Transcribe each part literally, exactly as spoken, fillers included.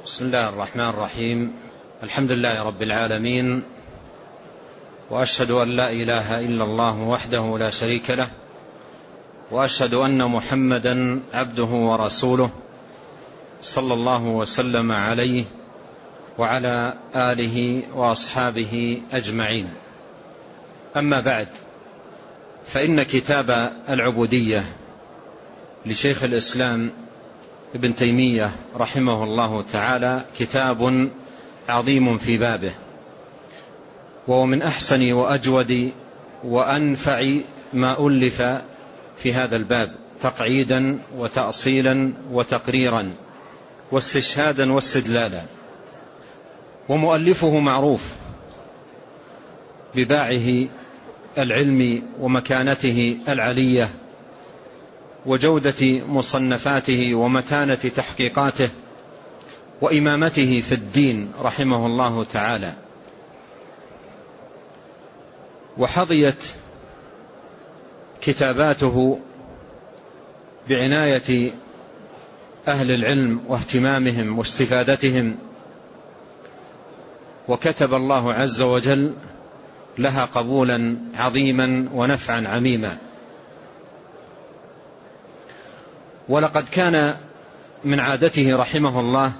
بسم الله الرحمن الرحيم. الحمد لله رب العالمين، وأشهد أن لا إله إلا الله وحده لا شريك له، وأشهد أن محمدا عبده ورسوله صلى الله وسلم عليه وعلى آله وأصحابه أجمعين. أما بعد، فإن كتاب العبودية لشيخ الإسلام ابن تيمية رحمه الله تعالى كتاب عظيم في بابه، وهو من أحسن وأجود وأنفع ما ألف في هذا الباب تقعيدا وتأصيلا وتقريرا واستشهادا واستدلالا. ومؤلفه معروف بباعه العلم ومكانته العلية وجودة مصنفاته ومتانة تحقيقاته وإمامته في الدين رحمه الله تعالى. وحظيت كتاباته بعناية أهل العلم واهتمامهم واستفادتهم، وكتب الله عز وجل لها قبولا عظيما ونفعا عميما. ولقد كان من عادته رحمه الله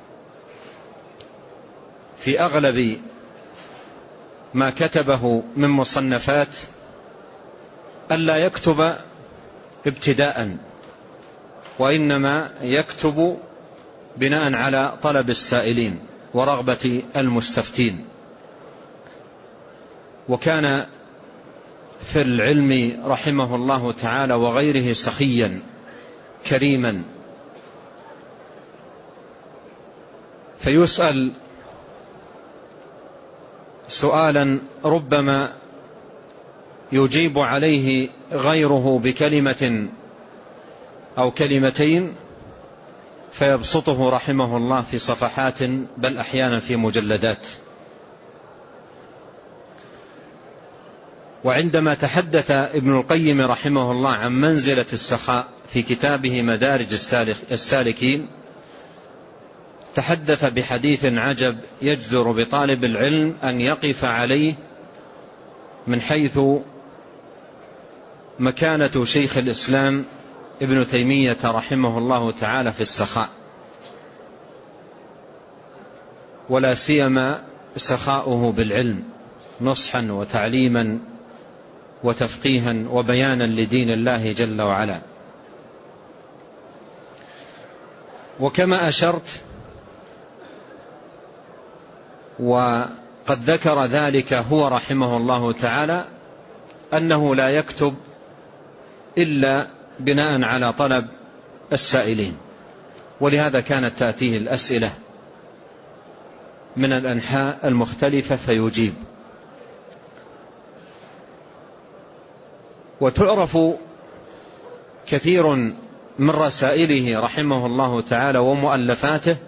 في أغلب ما كتبه من مصنفات ألا يكتب ابتداء، وإنما يكتب بناء على طلب السائلين ورغبة المستفتين. وكان في العلم رحمه الله تعالى وغيره سخيا كريما، فيسأل سؤالا ربما يجيب عليه غيره بكلمة أو كلمتين فيبسطه رحمه الله في صفحات، بل أحيانا في مجلدات. وعندما تحدث ابن القيم رحمه الله عن منزلة السخاء في كتابه مدارج السالكين، تحدث بحديث عجب يجدر بطالب العلم أن يقف عليه من حيث مكانة شيخ الإسلام ابن تيمية رحمه الله تعالى في السخاء، ولا سيما سخاؤه بالعلم نصحا وتعليما وتفقيها وبيانا لدين الله جل وعلا. وكما أشرت وقد ذكر ذلك هو رحمه الله تعالى أنه لا يكتب إلا بناء على طلب السائلين، ولهذا كانت تأتيه الأسئلة من الأنحاء المختلفة فيجيب. وتعرف كثير من رسائله رحمه الله تعالى ومؤلفاته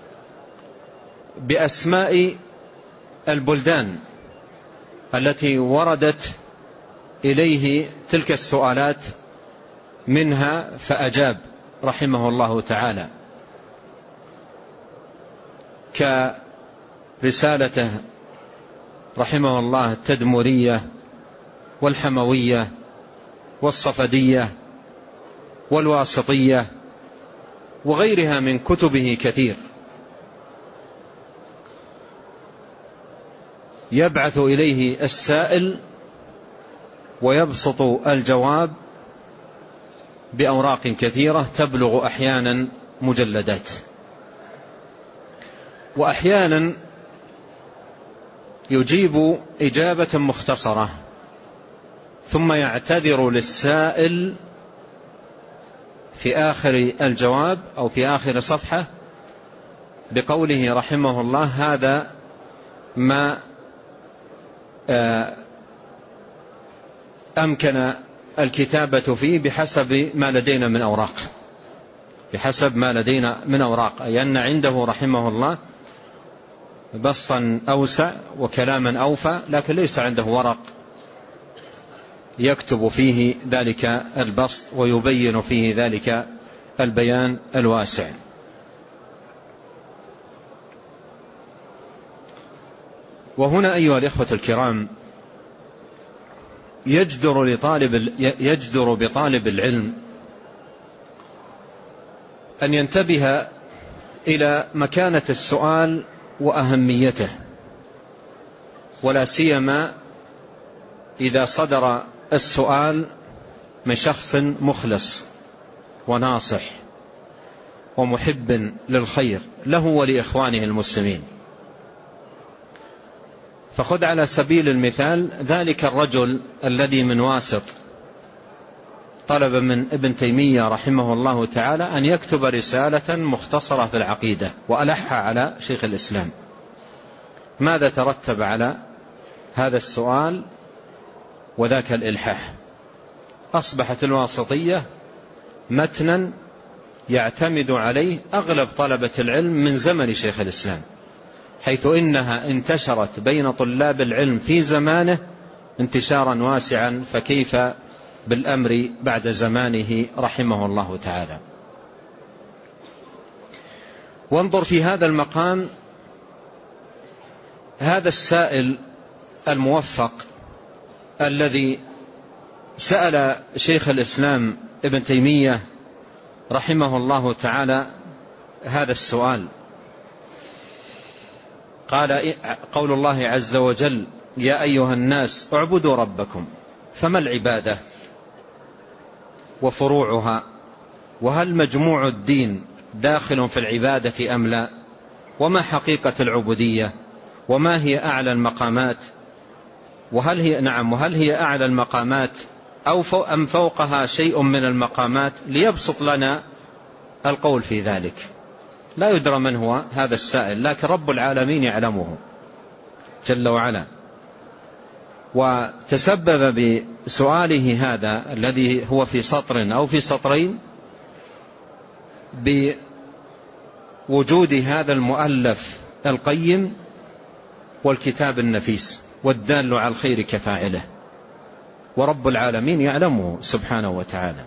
بأسماء البلدان التي وردت إليه تلك السؤالات منها فأجاب رحمه الله تعالى، كرسالته رحمه الله التدمرية والحموية والصفدية والواسطية وغيرها من كتبه كثير، يبعث إليه السائل ويبسط الجواب بأوراق كثيرة تبلغ أحيانا مجلدات، وأحيانا يجيب إجابة مختصرة ثم يعتذر للسائل في آخر الجواب أو في آخر صفحة بقوله رحمه الله هذا ما أمكن الكتابة فيه بحسب ما لدينا من أوراق، بحسب ما لدينا من أوراق، أي أن عنده رحمه الله بسطا أوسع وكلاما أوفى، لكن ليس عنده ورق يكتب فيه ذلك البسط ويبين فيه ذلك البيان الواسع. وهنا أيها الإخوة الكرام يجدر لطالب يجدر بطالب العلم أن ينتبه إلى مكانة السؤال وأهميته، ولا سيما إذا صدر السؤال من شخص مخلص وناصح ومحب للخير له ولإخوانه المسلمين. فخذ على سبيل المثال ذلك الرجل الذي من واسط طلب من ابن تيمية رحمه الله تعالى أن يكتب رسالة مختصرة في العقيدة وألح على شيخ الإسلام. ماذا ترتب على هذا السؤال وذاك الإلحاح؟ أصبحت الواسطية متنا يعتمد عليه أغلب طلبة العلم من زمن شيخ الإسلام، حيث إنها انتشرت بين طلاب العلم في زمانه انتشارا واسعا، فكيف بالأمر بعد زمانه رحمه الله تعالى. وانظر في هذا المقام هذا السائل الموفق الذي سأل شيخ الإسلام ابن تيمية رحمه الله تعالى هذا السؤال. قال قول الله عز وجل: يا أيها الناس اعبدوا ربكم. فما العبادة وفروعها؟ وهل مجموع الدين داخل في العبادة أم لا؟ وما حقيقة العبودية؟ وما هي أعلى المقامات؟ وهل هي نعم وهل هي أعلى المقامات أو أم فوقها شيء من المقامات؟ ليبسط لنا القول في ذلك. لا يدرى من هو هذا السائل، لكن رب العالمين يعلمه جل وعلا. وتسبب بسؤاله هذا الذي هو في سطر أو في سطرين بوجود هذا المؤلف القيم والكتاب النفيس والدال على الخير كفاعله، ورب العالمين يعلمه سبحانه وتعالى.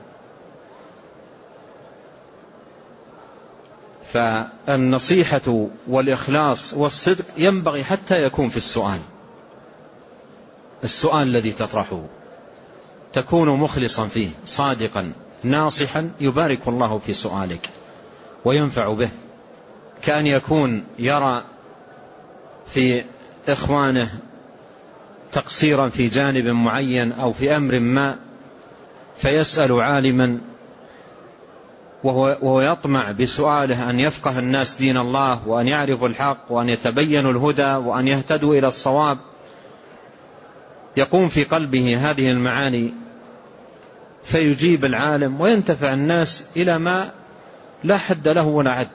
فالنصيحة والإخلاص والصدق ينبغي حتى يكون في السؤال. السؤال الذي تطرحه تكون مخلصا فيه صادقا ناصحا، يبارك الله في سؤالك وينفع به، كأن يكون يرى في إخوانه تقصيرا في جانب معين أو في أمر ما، فيسأل عالما وهو يطمع بسؤاله أن يفقه الناس دين الله وأن يعرفوا الحق وأن يتبينوا الهدى وأن يهتدوا إلى الصواب. يقوم في قلبه هذه المعاني فيجيب العالم وينتفع الناس إلى ما لا حد له ولا عد.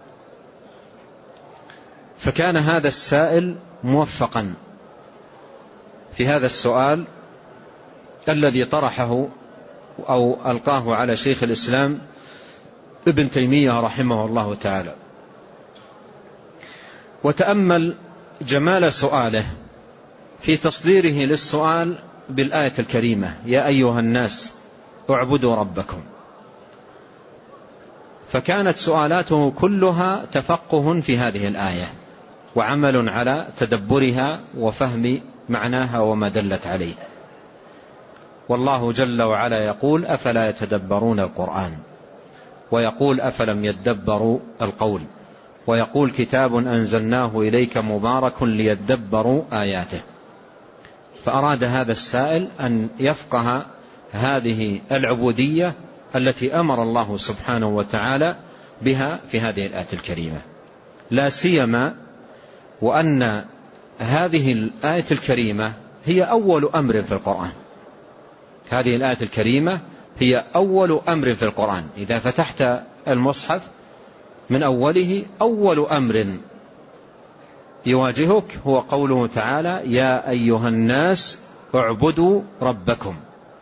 فكان هذا السائل موفقا في هذا السؤال الذي طرحه أو ألقاه على شيخ الإسلام ابن تيمية رحمه الله تعالى. وتأمل جمال سؤاله في تصديره للسؤال بالآية الكريمة: يا أيها الناس اعبدوا ربكم. فكانت سؤالاته كلها تفقه في هذه الآية وعمل على تدبرها وفهم معناها وما دلت عليه. والله جل وعلا يقول: أفلا يتدبرون القرآن؟ ويقول: أفلم يدبروا القول؟ ويقول: كتاب أنزلناه إليك مبارك ليدبروا آياته. فأراد هذا السائل أن يفقه هذه العبودية التي أمر الله سبحانه وتعالى بها في هذه الآية الكريمة، لا سيما وأن هذه الآية الكريمة هي أول أمر في القرآن. هذه الآية الكريمة هي أول أمر في القرآن. إذا فتحت المصحف من أوله أول أمر يواجهك هو قوله تعالى: يا أيها الناس اعبدوا ربكم.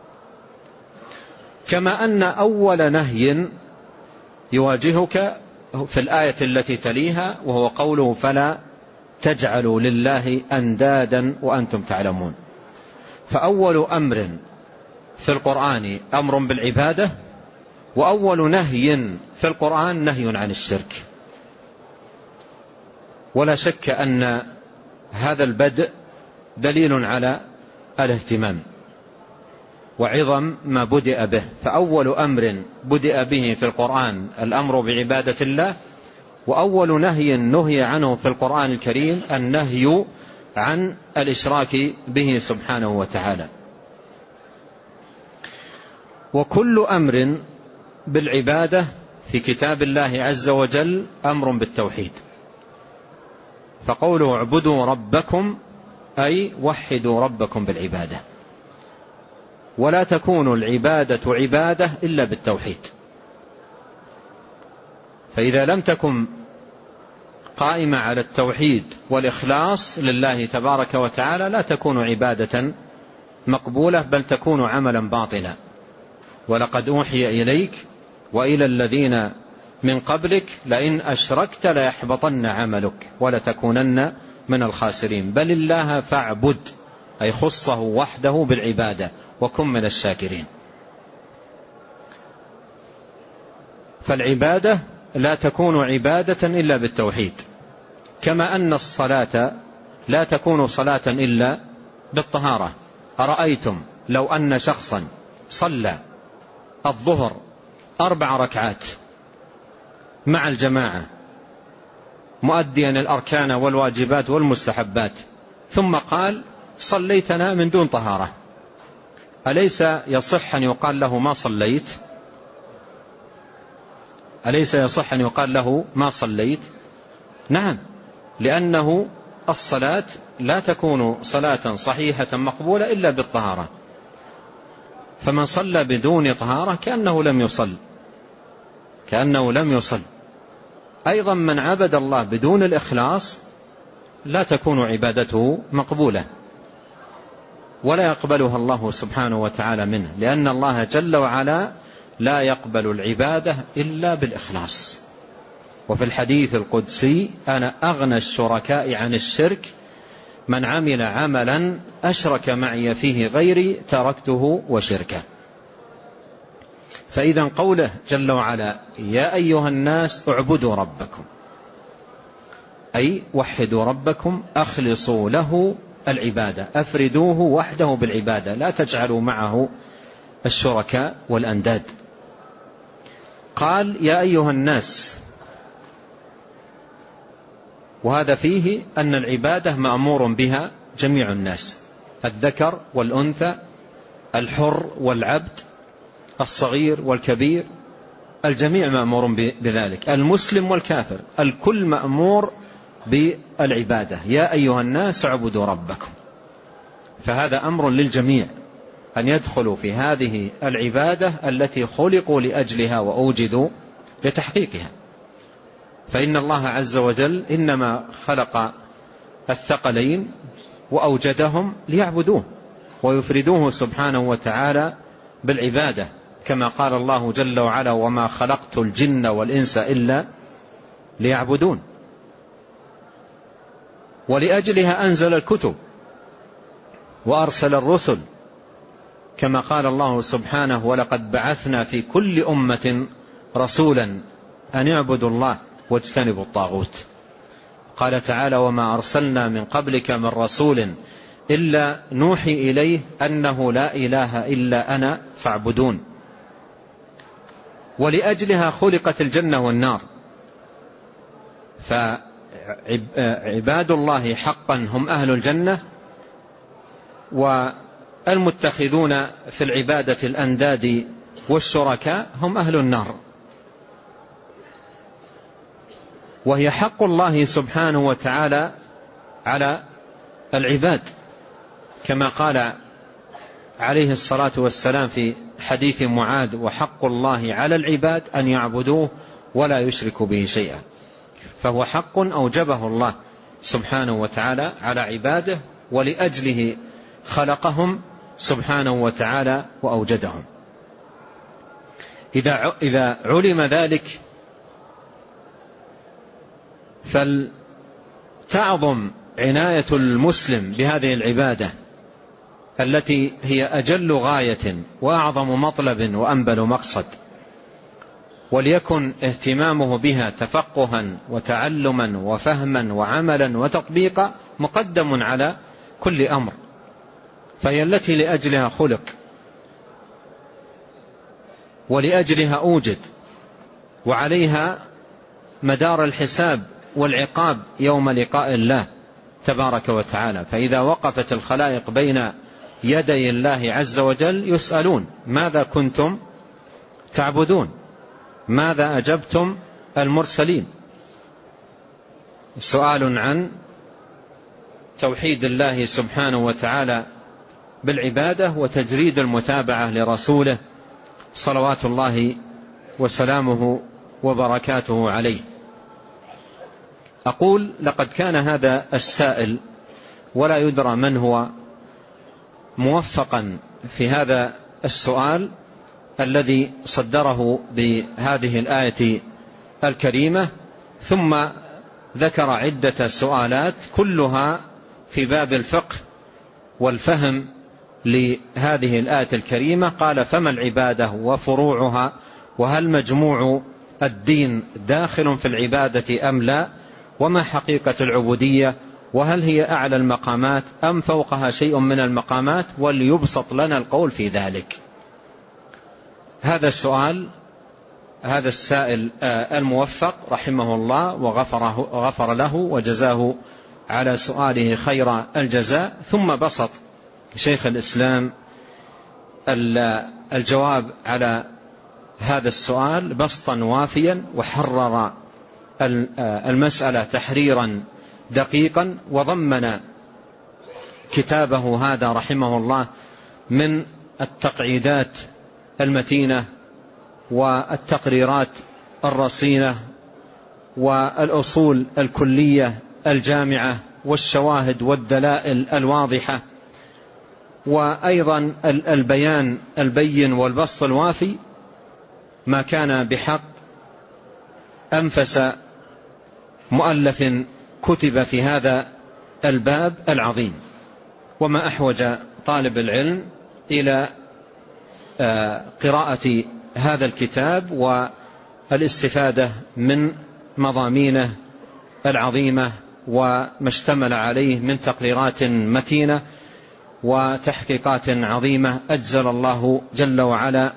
كما أن أول نهي يواجهك في الآية التي تليها وهو قوله: فلا تجعلوا لله أندادا وأنتم تعلمون. فأول أمر في القرآن أمر بالعبادة، وأول نهي في القرآن نهي عن الشرك. ولا شك أن هذا البدء دليل على الاهتمام وعظم ما بدأ به. فأول أمر بدأ به في القرآن الأمر بعبادة الله، وأول نهي نهي عنه في القرآن الكريم النهي عن الإشراك به سبحانه وتعالى. وكل أمر بالعبادة في كتاب الله عز وجل أمر بالتوحيد، فقوله اعبدوا ربكم أي وحدوا ربكم بالعبادة، ولا تكون العبادة عبادة إلا بالتوحيد. فإذا لم تكن قائمة على التوحيد والإخلاص لله تبارك وتعالى لا تكون عبادة مقبولة، بل تكون عملا باطلا. ولقد أوحي إليك وإلى الذين من قبلك لئن أشركت ليحبطن عملك ولتكونن من الخاسرين. بل الله فاعبد أي خصه وحده بالعبادة وكن من الشاكرين. فالعبادة لا تكون عبادة إلا بالتوحيد، كما أن الصلاة لا تكون صلاة إلا بالطهارة. أرأيتم لو أن شخصا صلى الظهر أربع ركعات مع الجماعة مؤديا الأركان والواجبات والمستحبات ثم قال صليتنا من دون طهارة، أليس يصح أن يقال له ما صليت؟ أليس يصح أن يقال له ما صليت؟ نعم، لأنه الصلاة لا تكون صلاة صحيحة مقبولة إلا بالطهارة، فمن صلى بدون طهارة كأنه لم يصل كأنه لم يصل. أيضا من عبد الله بدون الإخلاص لا تكون عبادته مقبولة ولا يقبلها الله سبحانه وتعالى منه، لأن الله جل وعلا لا يقبل العبادة إلا بالإخلاص. وفي الحديث القدسي أنا أغنى الشركاء عن الشرك من عمل عملا أشرك معي فيه غيري تركته وشركه. فإذا قوله جل وعلا يا أيها الناس اعبدوا ربكم أي وحدوا ربكم، أخلصوا له العبادة، أفردوه وحده بالعبادة، لا تجعلوا معه الشركاء والأنداد. قال يا أيها الناس، وهذا فيه أن العبادة مأمور بها جميع الناس، الذكر والأنثى، الحر والعبد، الصغير والكبير، الجميع مأمور بذلك، المسلم والكافر، الكل مأمور بالعبادة. يا أيها الناس اعبدوا ربكم، فهذا أمر للجميع أن يدخلوا في هذه العبادة التي خلقوا لأجلها وأوجدوا لتحقيقها. فإن الله عز وجل إنما خلق الثقلين وأوجدهم ليعبدوه ويفردوه سبحانه وتعالى بالعبادة، كما قال الله جل وعلا وما خلقت الجن والإنس إلا ليعبدون. ولأجلها أنزل الكتب وأرسل الرسل، كما قال الله سبحانه ولقد بعثنا في كل أمة رسولا أن يعبدوا الله واجتنبوا الطاغوت. قال تعالى وما أرسلنا من قبلك من رسول إلا نوحي إليه أنه لا إله إلا أنا فاعبدون. ولأجلها خلقت الجنة والنار، فعباد الله حقا هم أهل الجنة، والمتخذون في العبادة الأنداد والشركاء هم أهل النار. وهي حق الله سبحانه وتعالى على العباد، كما قال عليه الصلاة والسلام في حديث معاذ وحق الله على العباد أن يعبدوه ولا يشركوا به شيئا. فهو حق أوجبه الله سبحانه وتعالى على عباده، ولأجله خلقهم سبحانه وتعالى وأوجدهم. إذا إذا علم ذلك فلتعظم عناية المسلم بهذه العبادة التي هي أجل غاية وأعظم مطلب وأنبل مقصد. وليكن اهتمامه بها تفقها وتعلما وفهما وعملا وتطبيقا مقدم على كل أمر، فهي التي لأجلها خلق ولأجلها أوجد، وعليها مدار الحساب والعقاب يوم لقاء الله تبارك وتعالى. فإذا وقفت الخلائق بين يدي الله عز وجل يسألون ماذا كنتم تعبدون، ماذا أجبتم المرسلين، سؤال عن توحيد الله سبحانه وتعالى بالعبادة وتجريد المتابعة لرسوله صلوات الله وسلامه وبركاته عليه. أقول لقد كان هذا السائل ولا يدرى من هو موفقا في هذا السؤال الذي صدره بهذه الآية الكريمة، ثم ذكر عدة سؤالات كلها في باب الفقه والفهم لهذه الآية الكريمة. قال: فما العبادة وفروعها، وهل مجموع الدين داخل في العبادة أم لا، وما حقيقة العبودية، وهل هي أعلى المقامات أم فوقها شيء من المقامات، وليبسط لنا القول في ذلك. هذا السؤال هذا السائل الموفق رحمه الله وغفره غفر له وجزاه على سؤاله خير الجزاء، ثم بسط شيخ الإسلام الجواب على هذا السؤال بسطا وافيا، وحرر المسألة تحريرا دقيقا، وضمن كتابه هذا رحمه الله من التقعيدات المتينة والتقريرات الرصينة والأصول الكلية الجامعة والشواهد والدلائل الواضحة، وأيضا البيان البين والبسط الوافي، ما كان بحق أنفس مؤلف كتب في هذا الباب العظيم. وما أحوج طالب العلم إلى قراءة هذا الكتاب والاستفادة من مضامينه العظيمة وما اشتمل عليه من تقريرات متينة وتحقيقات عظيمة، أجزل الله جل وعلا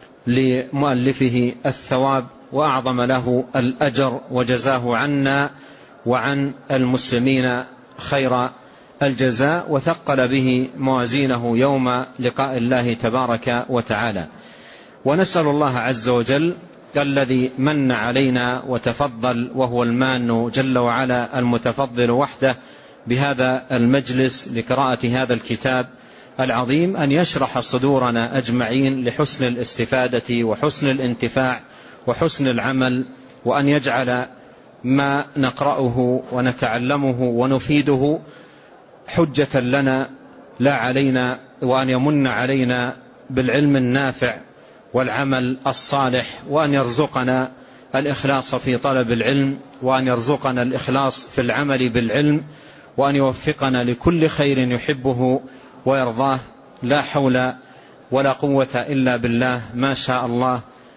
لمؤلفه الثواب وأعظم له الأجر، وجزاه عنا وعن المسلمين خير الجزاء، وثقل به موازينه يوم لقاء الله تبارك وتعالى. ونسأل الله عز وجل الذي من علينا وتفضل، وهو المان جل وعلا المتفضل وحده، بهذا المجلس لقراءة هذا الكتاب العظيم، أن يشرح صدورنا أجمعين لحسن الاستفادة وحسن الانتفاع وحسن العمل، وأن يجعل ما نقرأه ونتعلمه ونفيده حجة لنا لا علينا، وأن يمن علينا بالعلم النافع والعمل الصالح، وأن يرزقنا الإخلاص في طلب العلم، وأن يرزقنا الإخلاص في العمل بالعلم، وأن يوفقنا لكل خير يحبه ويرضاه. لا حول ولا قوة إلا بالله، ما شاء الله،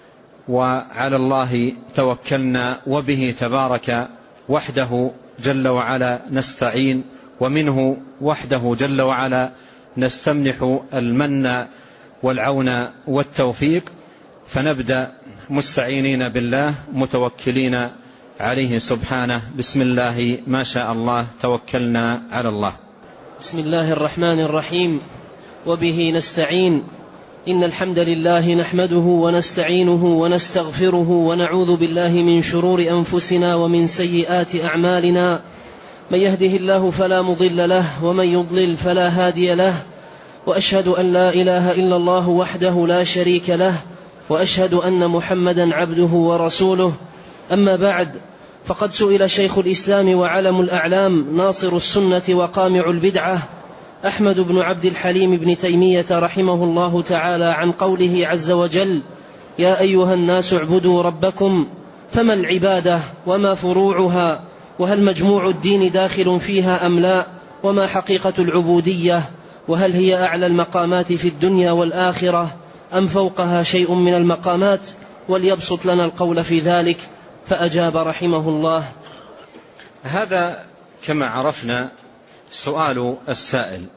وعلى الله توكلنا، وبه تبارك وحده جل وعلا نستعين، ومنه وحده جل وعلا نستمنح المن والعون والتوفيق. فنبدأ مستعينين بالله متوكلين عليه سبحانه. بسم الله ما شاء الله، توكلنا على الله. بسم الله الرحمن الرحيم، وبه نستعين. إن الحمد لله نحمده ونستعينه ونستغفره، ونعوذ بالله من شرور أنفسنا ومن سيئات أعمالنا. من يهده الله فلا مضل له، ومن يضلل فلا هادي له، وأشهد أن لا إله إلا الله وحده لا شريك له، وأشهد أن محمدا عبده ورسوله. أما بعد، فقد سئل شيخ الإسلام وعلم الأعلام ناصر السنة وقامع البدعة أحمد بن عبد الحليم بن تيمية رحمه الله تعالى عن قوله عز وجل: يا أيها الناس اعبدوا ربكم، فما العبادة وما فروعها، وهل مجموع الدين داخل فيها أم لا، وما حقيقة العبودية، وهل هي أعلى المقامات في الدنيا والآخرة أم فوقها شيء من المقامات، وليبسط لنا القول في ذلك. فأجاب رحمه الله: هذا كما عرفنا سؤال السائل،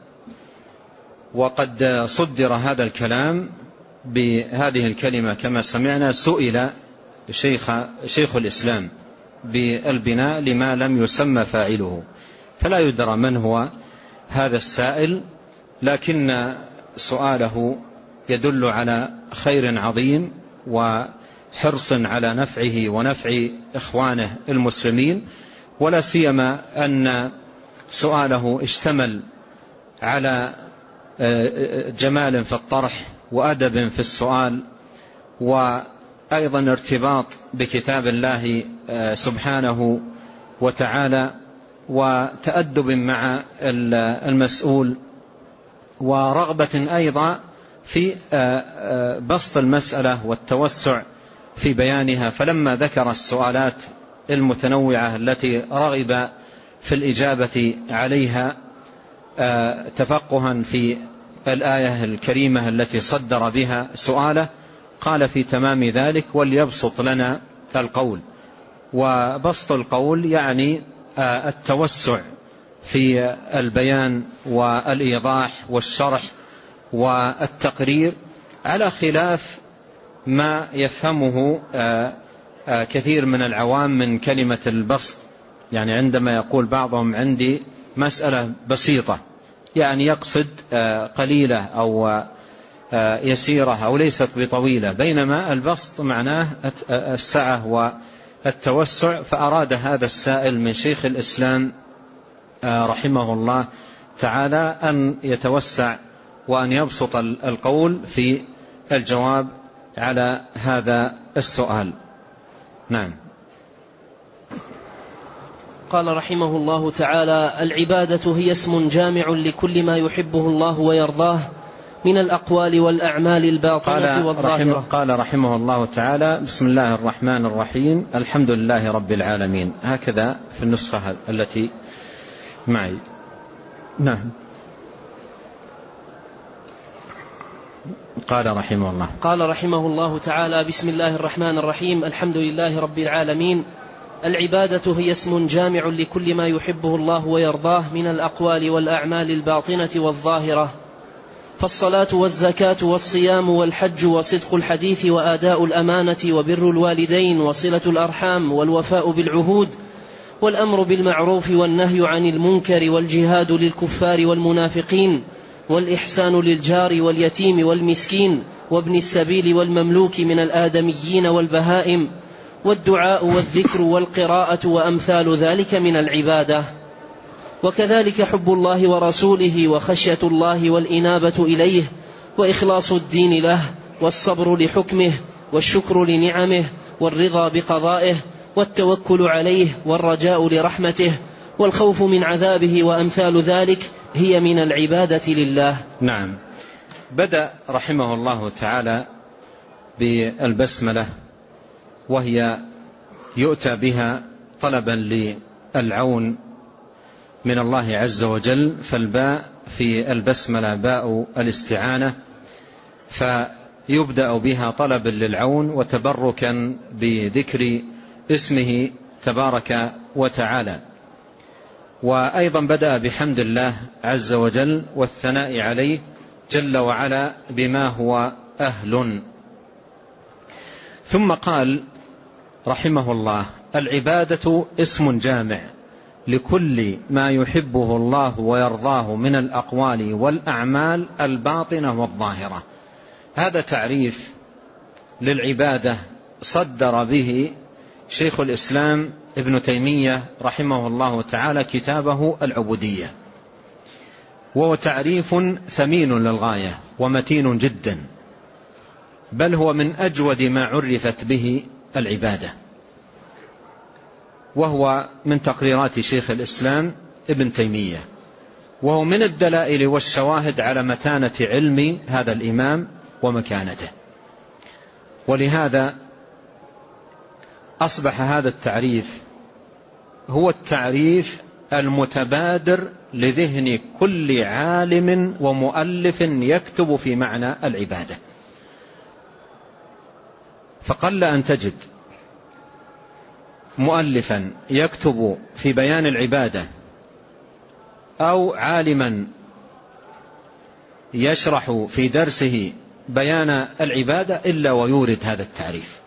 وقد صدر هذا الكلام بهذه الكلمة كما سمعنا: سئل شيخ, شيخ الإسلام بالبناء لما لم يسمى فاعله، فلا يدرى من هو هذا السائل، لكن سؤاله يدل على خير عظيم وحرص على نفعه ونفع إخوانه المسلمين، ولا سيما أن سؤاله اشتمل على جمال في الطرح وأدب في السؤال، وأيضا ارتباط بكتاب الله سبحانه وتعالى، وتأدب مع المسؤول، ورغبة أيضا في بسط المسألة والتوسع في بيانها. فلما ذكر السؤالات المتنوعة التي رغب في الإجابة عليها تفقها في الآية الكريمة التي صدر بها سؤاله، قال في تمام ذلك: وليبسط لنا القول. وبسط القول يعني التوسع في البيان والإيضاح والشرح والتقرير، على خلاف ما يفهمه كثير من العوام من كلمة البسط. يعني عندما يقول بعضهم عندي مسألة بسيطة، يعني يقصد قليلة أو يسيرة أو ليست بطويلة، بينما البسط معناه السعة والتوسع. فأراد هذا السائل من شيخ الإسلام رحمه الله تعالى أن يتوسع وأن يبسط القول في الجواب على هذا السؤال. نعم. قال رحمه الله تعالى: العبادة هي اسم جامع لكل ما يحبه الله ويرضاه من الأقوال والأعمال الباطنة والظاهرة. قال رحمه الله تعالى: بسم الله الرحمن الرحيم، الحمد لله رب العالمين. هكذا في النسخة التي معي. نعم. قال رحمه الله قال رحمه الله تعالى: بسم الله الرحمن الرحيم، الحمد لله رب العالمين. العبادة هي اسم جامع لكل ما يحبه الله ويرضاه من الأقوال والأعمال الباطنة والظاهرة، فالصلاة والزكاة والصيام والحج وصدق الحديث وآداء الأمانة وبر الوالدين وصلة الأرحام والوفاء بالعهود والأمر بالمعروف والنهي عن المنكر والجهاد للكفار والمنافقين والإحسان للجار واليتيم والمسكين وابن السبيل والمملوك من الآدميين والبهائم، والدعاء والذكر والقراءة وأمثال ذلك من العبادة. وكذلك حب الله ورسوله وخشية الله والإنابة إليه وإخلاص الدين له والصبر لحكمه والشكر لنعمه والرضا بقضائه والتوكل عليه والرجاء لرحمته والخوف من عذابه وأمثال ذلك هي من العبادة لله. نعم. بدأ رحمه الله تعالى بالبسملة، وهي يؤتى بها طلبا للعون من الله عز وجل، فالباء في البسملة باء الاستعانة، فيبدأ بها طلبا للعون وتبركا بذكر اسمه تبارك وتعالى. وأيضا بدأ بحمد الله عز وجل والثناء عليه جل وعلا بما هو أهل. ثم قال رحمه الله: العبادة اسم جامع لكل ما يحبه الله ويرضاه من الأقوال والأعمال الباطنة والظاهرة. هذا تعريف للعبادة صدر به شيخ الإسلام ابن تيمية رحمه الله تعالى كتابه العبودية، وهو تعريف ثمين للغاية ومتين جدا، بل هو من أجود ما عرفت به العبادة، وهو من تقريرات شيخ الإسلام ابن تيمية، وهو من الدلائل والشواهد على متانة علم هذا الإمام ومكانته. ولهذا أصبح هذا التعريف هو التعريف المتبادر لذهن كل عالم ومؤلف يكتب في معنى العبادة. فقل أن تجد مؤلفا يكتب في بيان العبادة أو عالما يشرح في درسه بيان العبادة إلا ويورد هذا التعريف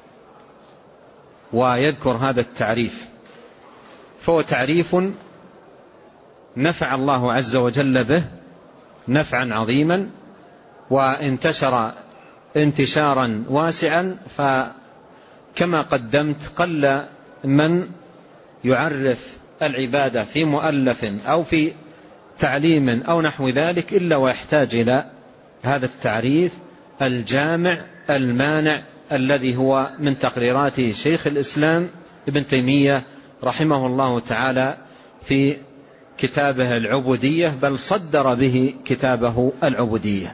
ويذكر هذا التعريف، فهو تعريف نفع الله عز وجل به نفعا عظيما وانتشر انتشارا واسعا، فكما قدمت قل من يعرف العبادة في مؤلف أو في تعليم أو نحو ذلك إلا ويحتاج إلى هذا التعريف الجامع المانع الذي هو من تقريرات شيخ الإسلام ابن تيمية رحمه الله تعالى في كتابه العبودية، بل صدر به كتابه العبودية.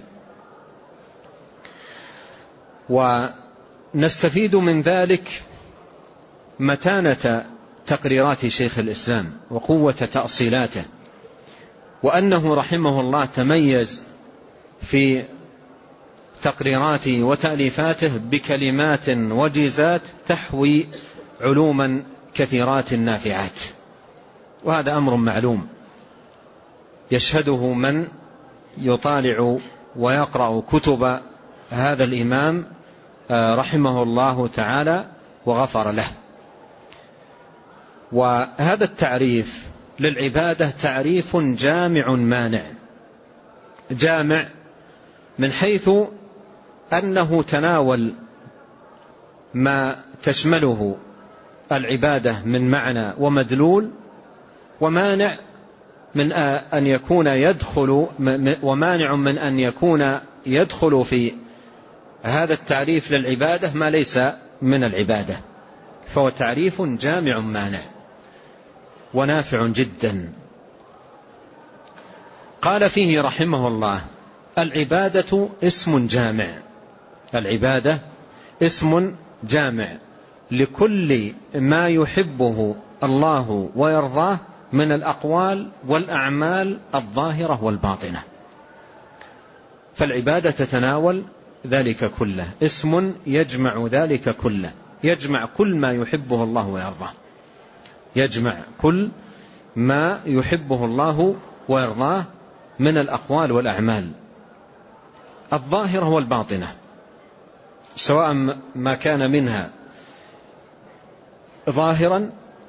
ونستفيد من ذلك متانة تقريرات شيخ الإسلام وقوة تأصيلاته، وأنه رحمه الله تميز في تقريراته وتأليفاته بكلمات وجيزات تحوي علوما كثيرات نافعات، وهذا أمر معلوم يشهده من يطالع ويقرأ كتب هذا الإمام رحمه الله تعالى وغفر له. وهذا التعريف للعبادة تعريف جامع مانع، جامع من حيث أنه تناول ما تشمله العبادة من معنى ومدلول، ومانع من أن يكون يدخل ومانع من أن يكون يدخل في هذا التعريف للعبادة ما ليس من العبادة، فهو تعريف جامع مانع ونافع جدا. قال فيه رحمه الله: العبادة اسم جامع، العبادة اسم جامع لكل ما يحبه الله ويرضاه من الأقوال والأعمال الظاهرة والباطنة، فالعبادة تتناول ذلك كله، اسم يجمع ذلك كله، يجمع كل ما يحبه الله ويرضاه، يجمع كل ما يحبه الله ويرضاه من الأقوال والأعمال الظاهرة والباطنة، سواء ما كان منها ظاهرا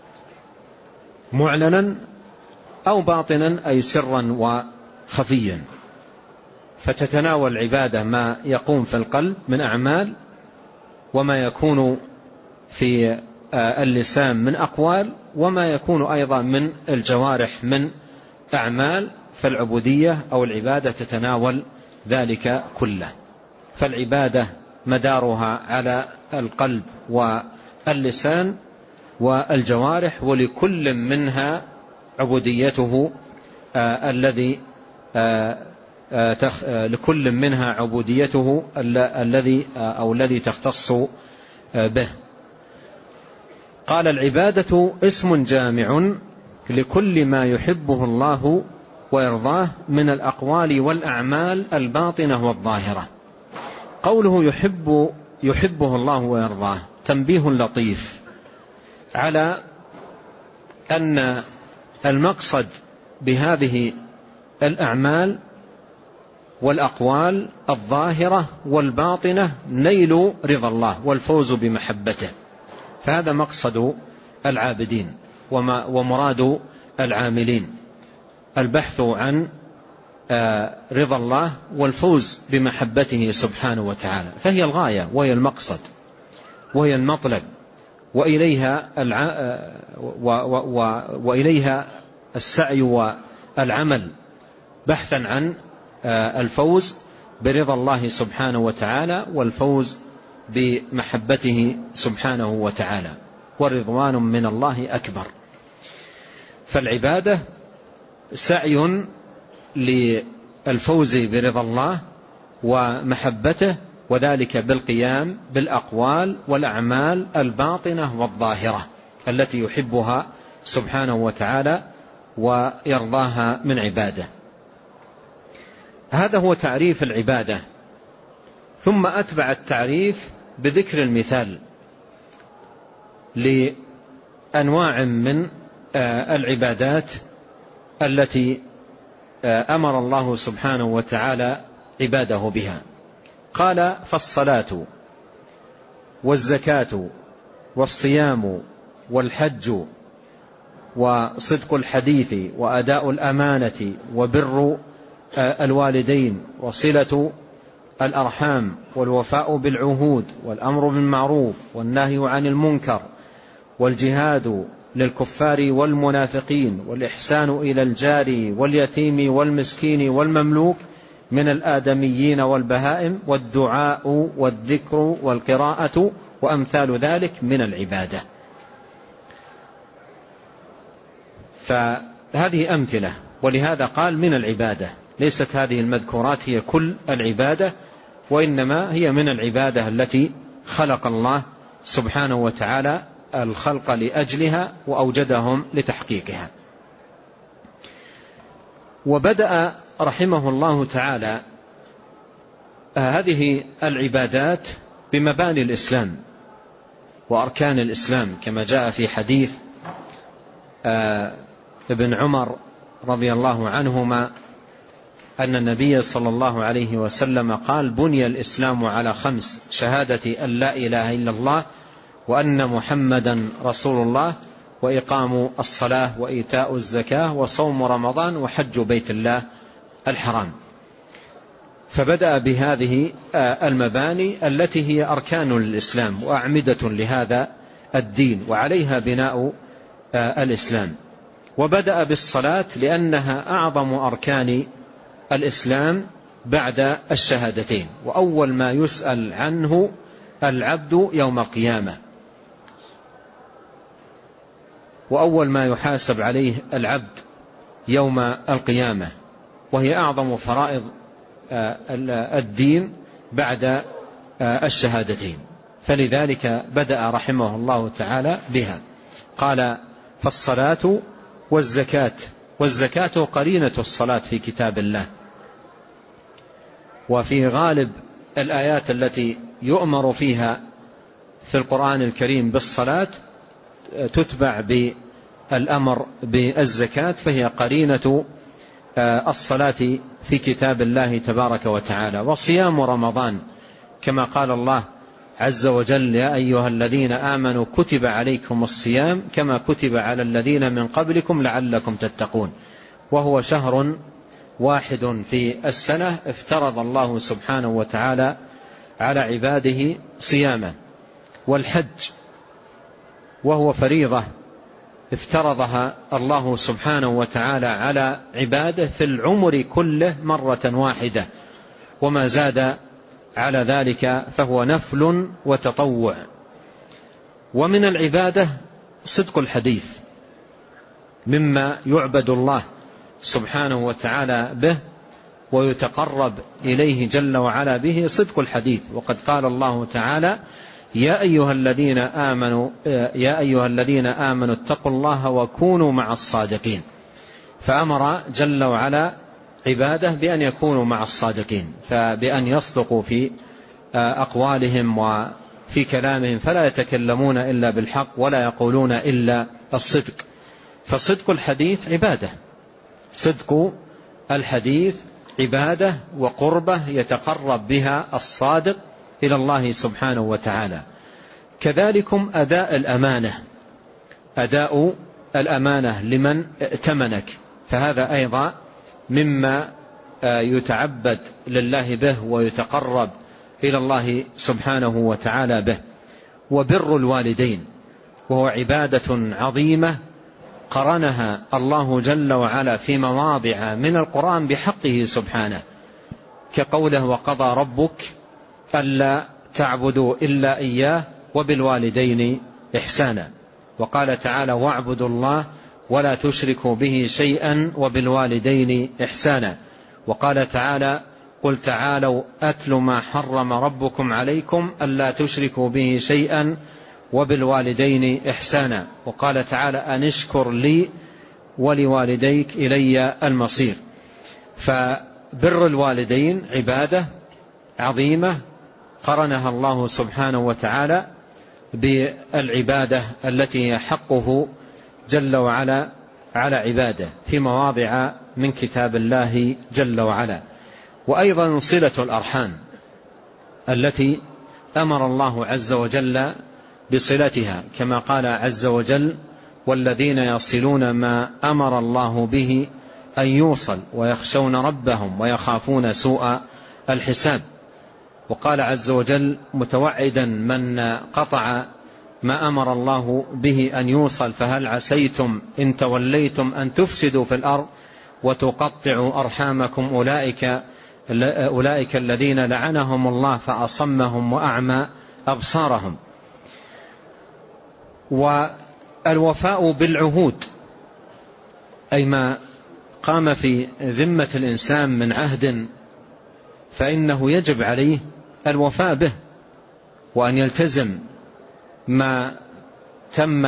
معلنا أو باطنا أي سرا وخفيا. فتتناول العبادة ما يقوم في القلب من أعمال، وما يكون في اللسان من أقوال، وما يكون أيضا من الجوارح من أعمال، فالعبودية أو العبادة تتناول ذلك كله. فالعبادة مدارها على القلب واللسان والجوارح، ولكل منها عبوديته آه الذي آه آه تخ آه لكل منها عبوديته الذي آه أو الذي تختص آه به. قال: العبادة اسم جامع لكل ما يحبه الله ويرضاه من الأقوال والأعمال الباطنة والظاهرة. قوله يحب يحبه الله ويرضاه تنبيه لطيف على أن المقصد بهذه الأعمال والأقوال الظاهرة والباطنة نيل رضا الله والفوز بمحبته، فهذا مقصد العابدين ومراد العاملين، البحث عن رضا الله والفوز بمحبته سبحانه وتعالى، فهي الغاية وهي المقصد وهي المطلب، وإليها, الع... و... و... و... وإليها السعي والعمل بحثا عن الفوز برضا الله سبحانه وتعالى والفوز بمحبته سبحانه وتعالى، ورضوان من الله أكبر. فالعبادة سعي للفوز برضا الله ومحبته، وذلك بالقيام بالأقوال والأعمال الباطنة والظاهرة التي يحبها سبحانه وتعالى ويرضاها من عباده. هذا هو تعريف العبادة. ثم أتبع التعريف بذكر المثال لأنواع من العبادات التي أمر الله سبحانه وتعالى عباده بها. قال: فالصلاة والزكاة والصيام والحج وصدق الحديث وأداء الأمانة وبر الوالدين وصلة الأرحام والوفاء بالعهود والأمر بالمعروف والنهي عن المنكر والجهاد للكفار والمنافقين والإحسان إلى الجار واليتيم والمسكين والمملوك من الآدميين والبهائم والدعاء والذكر والقراءة وأمثال ذلك من العبادة. فهذه أمثلة، ولهذا قال من العبادة، ليست هذه المذكورات هي كل العبادة، وإنما هي من العبادة التي خلق الله سبحانه وتعالى الخلق لأجلها وأوجدهم لتحقيقها. وبدأ رحمه الله تعالى هذه العبادات بمباني الإسلام وأركان الإسلام، كما جاء في حديث ابن عمر رضي الله عنهما أن النبي صلى الله عليه وسلم قال: بني الإسلام على خمس: شهادة أن لا إله إلا الله وأن محمدا رسول الله وإقام الصلاة وإيتاء الزكاة وصوم رمضان وحج بيت الله الحرام. فبدأ بهذه المباني التي هي أركان الإسلام وأعمدة لهذا الدين وعليها بناء الإسلام. وبدأ بالصلاة لأنها أعظم أركان الإسلام بعد الشهادتين، وأول ما يسأل عنه العبد يوم القيامة، وأول ما يحاسب عليه العبد يوم القيامة، وهي أعظم فرائض الدين بعد الشهادتين. فلذلك بدأ رحمه الله تعالى بها. قال: فالصلاة والزكاة. والزكاة قرينة الصلاة في كتاب الله، وفي غالب الآيات التي يؤمر فيها في القرآن الكريم بالصلاة تتبع بالأمر بالزكاة، فهي قرينة الصلاة في كتاب الله تبارك وتعالى. وصيام رمضان كما قال الله عز وجل: يا أيها الذين آمنوا كتب عليكم الصيام كما كتب على الذين من قبلكم لعلكم تتقون. وهو شهر واحد في السنة افترض الله سبحانه وتعالى على عباده صيامه. والحج وهو فريضة افترضها الله سبحانه وتعالى على عباده في العمر كله مرة واحدة، وما زاد على ذلك فهو نفل وتطوع. ومن العبادة صدق الحديث، مما يعبد الله سبحانه وتعالى به ويتقرب إليه جل وعلا به صدق الحديث. وقد قال الله تعالى: يا أيها الذين آمنوا يا أيها الذين آمنوا اتقوا الله وكونوا مع الصادقين. فأمر جل وعلا عباده بأن يكونوا مع الصادقين، فبأن يصدقوا في أقوالهم وفي كلامهم، فلا يتكلمون إلا بالحق ولا يقولون إلا الصدق. فصدق الحديث عبادة، صدق الحديث عبادة وقربة يتقرب بها الصادق إلى الله سبحانه وتعالى. كذلكم أداء الأمانة، أداء الأمانة لمن ائتمنك، فهذا أيضا مما يتعبد لله به ويتقرب إلى الله سبحانه وتعالى به. وبر الوالدين وهو عبادة عظيمة قرنها الله جل وعلا في مواضع من القرآن بحقه سبحانه، كقوله: وقضى ربك ألا تعبدوا إلا إياه وبالوالدين إحسانا. وقال تعالى: واعبدوا الله ولا تشركوا به شيئا وبالوالدين إحسانا. وقال تعالى: قل تعالوا أتل ما حرم ربكم عليكم ألا تشركوا به شيئا وبالوالدين إحسانا. وقال تعالى: أن اشكر لي ولوالديك إلي المصير. فبر الوالدين عبادة عظيمة قرنها الله سبحانه وتعالى بالعبادة التي هي حقه جل وعلا على عباده في مواضع من كتاب الله جل وعلا. وأيضا صلة الأرحام التي أمر الله عز وجل بصلتها، كما قال عز وجل: والذين يصلون ما أمر الله به أن يوصل ويخشون ربهم ويخافون سوء الحساب. وقال عز وجل متوعدا من قطع ما أمر الله به أن يوصل: فهل عسيتم إن توليتم أن تفسدوا في الأرض وتقطعوا أرحامكم أولئك, أولئك الذين لعنهم الله فأصمهم وأعمى أبصارهم. والوفاء بالعهود، أي ما قام في ذمة الإنسان من عهد فإنه يجب عليه الوفاء به، وأن يلتزم ما تم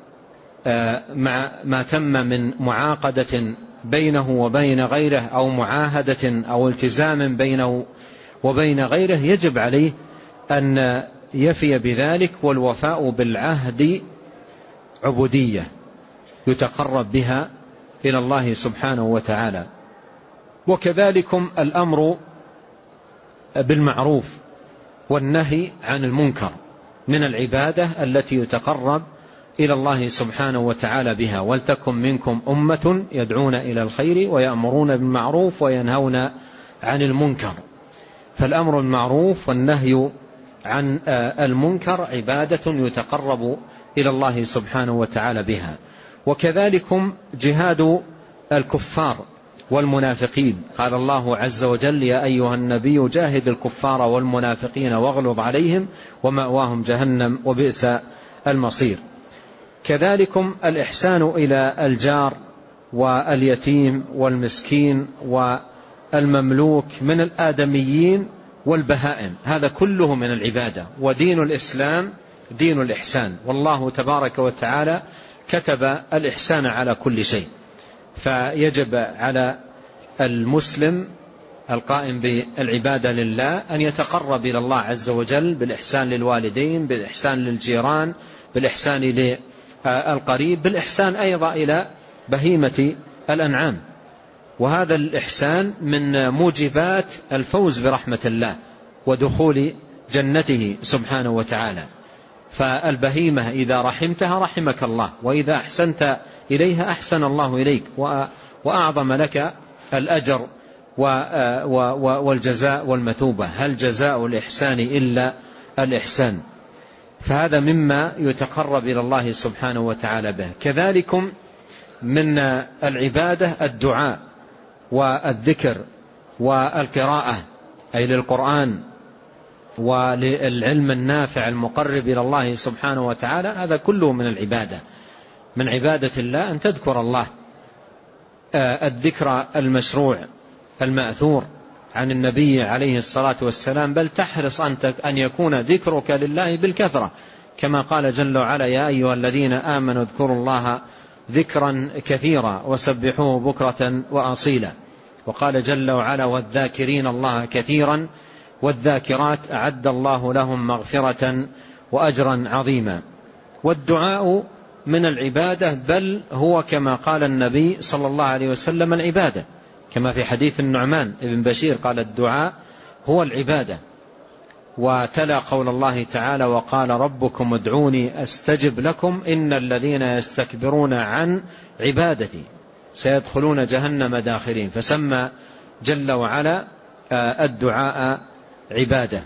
ما تم من معاقدة بينه وبين غيره أو معاهدة أو التزام بينه وبين غيره، يجب عليه أن يفي بذلك. والوفاء بالعهد عبودية يتقرب بها إلى الله سبحانه وتعالى. وكذلكم الأمر بالمعروف والنهي عن المنكر من العبادة التي يتقرب إلى الله سبحانه وتعالى بها. ولتكن منكم أمة يدعون إلى الخير ويأمرون بالمعروف وينهون عن المنكر. فالأمر بالمعروف والنهي عن المنكر عبادة يتقرب إلى الله سبحانه وتعالى بها. وكذلكم جهاد الكفار والمنافقين. قال الله عز وجل: يا أيها النبي جاهد الكفار والمنافقين واغلظ عليهم ومأواهم جهنم وبئس المصير. كذلكم الإحسان إلى الجار واليتيم والمسكين والمملوك من الآدميين والبهائم، هذا كله من العبادة. ودين الإسلام دين الإحسان، والله تبارك وتعالى كتب الإحسان على كل شيء. فيجب على المسلم القائم بالعبادة لله أن يتقرب إلى الله عز وجل بالإحسان للوالدين، بالإحسان للجيران، بالإحسان للقريب، بالإحسان أيضا إلى بهيمة الأنعام. وهذا الإحسان من موجبات الفوز برحمة الله ودخول جنته سبحانه وتعالى. فالبهيمة إذا رحمتها رحمك الله، وإذا أحسنت إليها أحسن الله إليك وأعظم لك الأجر والجزاء والمثوبة. هل جزاء الإحسان إلا الإحسان؟ فهذا مما يتقرب إلى الله سبحانه وتعالى به. كذلكم من العبادة الدعاء والذكر والقراءة، أي للقرآن وللعلم النافع المقرب إلى الله سبحانه وتعالى. هذا كله من العبادة، من عبادة الله أن تذكر الله. الذكر المشروع المأثور عن النبي عليه الصلاة والسلام، بل تحرص أن يكون ذكرك لله بالكثرة، كما قال جل وعلا: يا أيها الذين آمنوا اذكروا الله ذكرا كثيرا وسبحوه بكرة وأصيلا. وقال جل وعلا: والذاكرين الله كثيرا والذاكرات أعد الله لهم مغفرة وأجرا عظيما. والدعاء من العبادة، بل هو كما قال النبي صلى الله عليه وسلم العبادة، كما في حديث النعمان بن بشير قال: الدعاء هو العبادة. وتلا قول الله تعالى: وقال ربكم ادعوني أستجب لكم إن الذين يستكبرون عن عبادتي سيدخلون جهنم داخرين. فسمى جل وعلا الدعاء عبادة.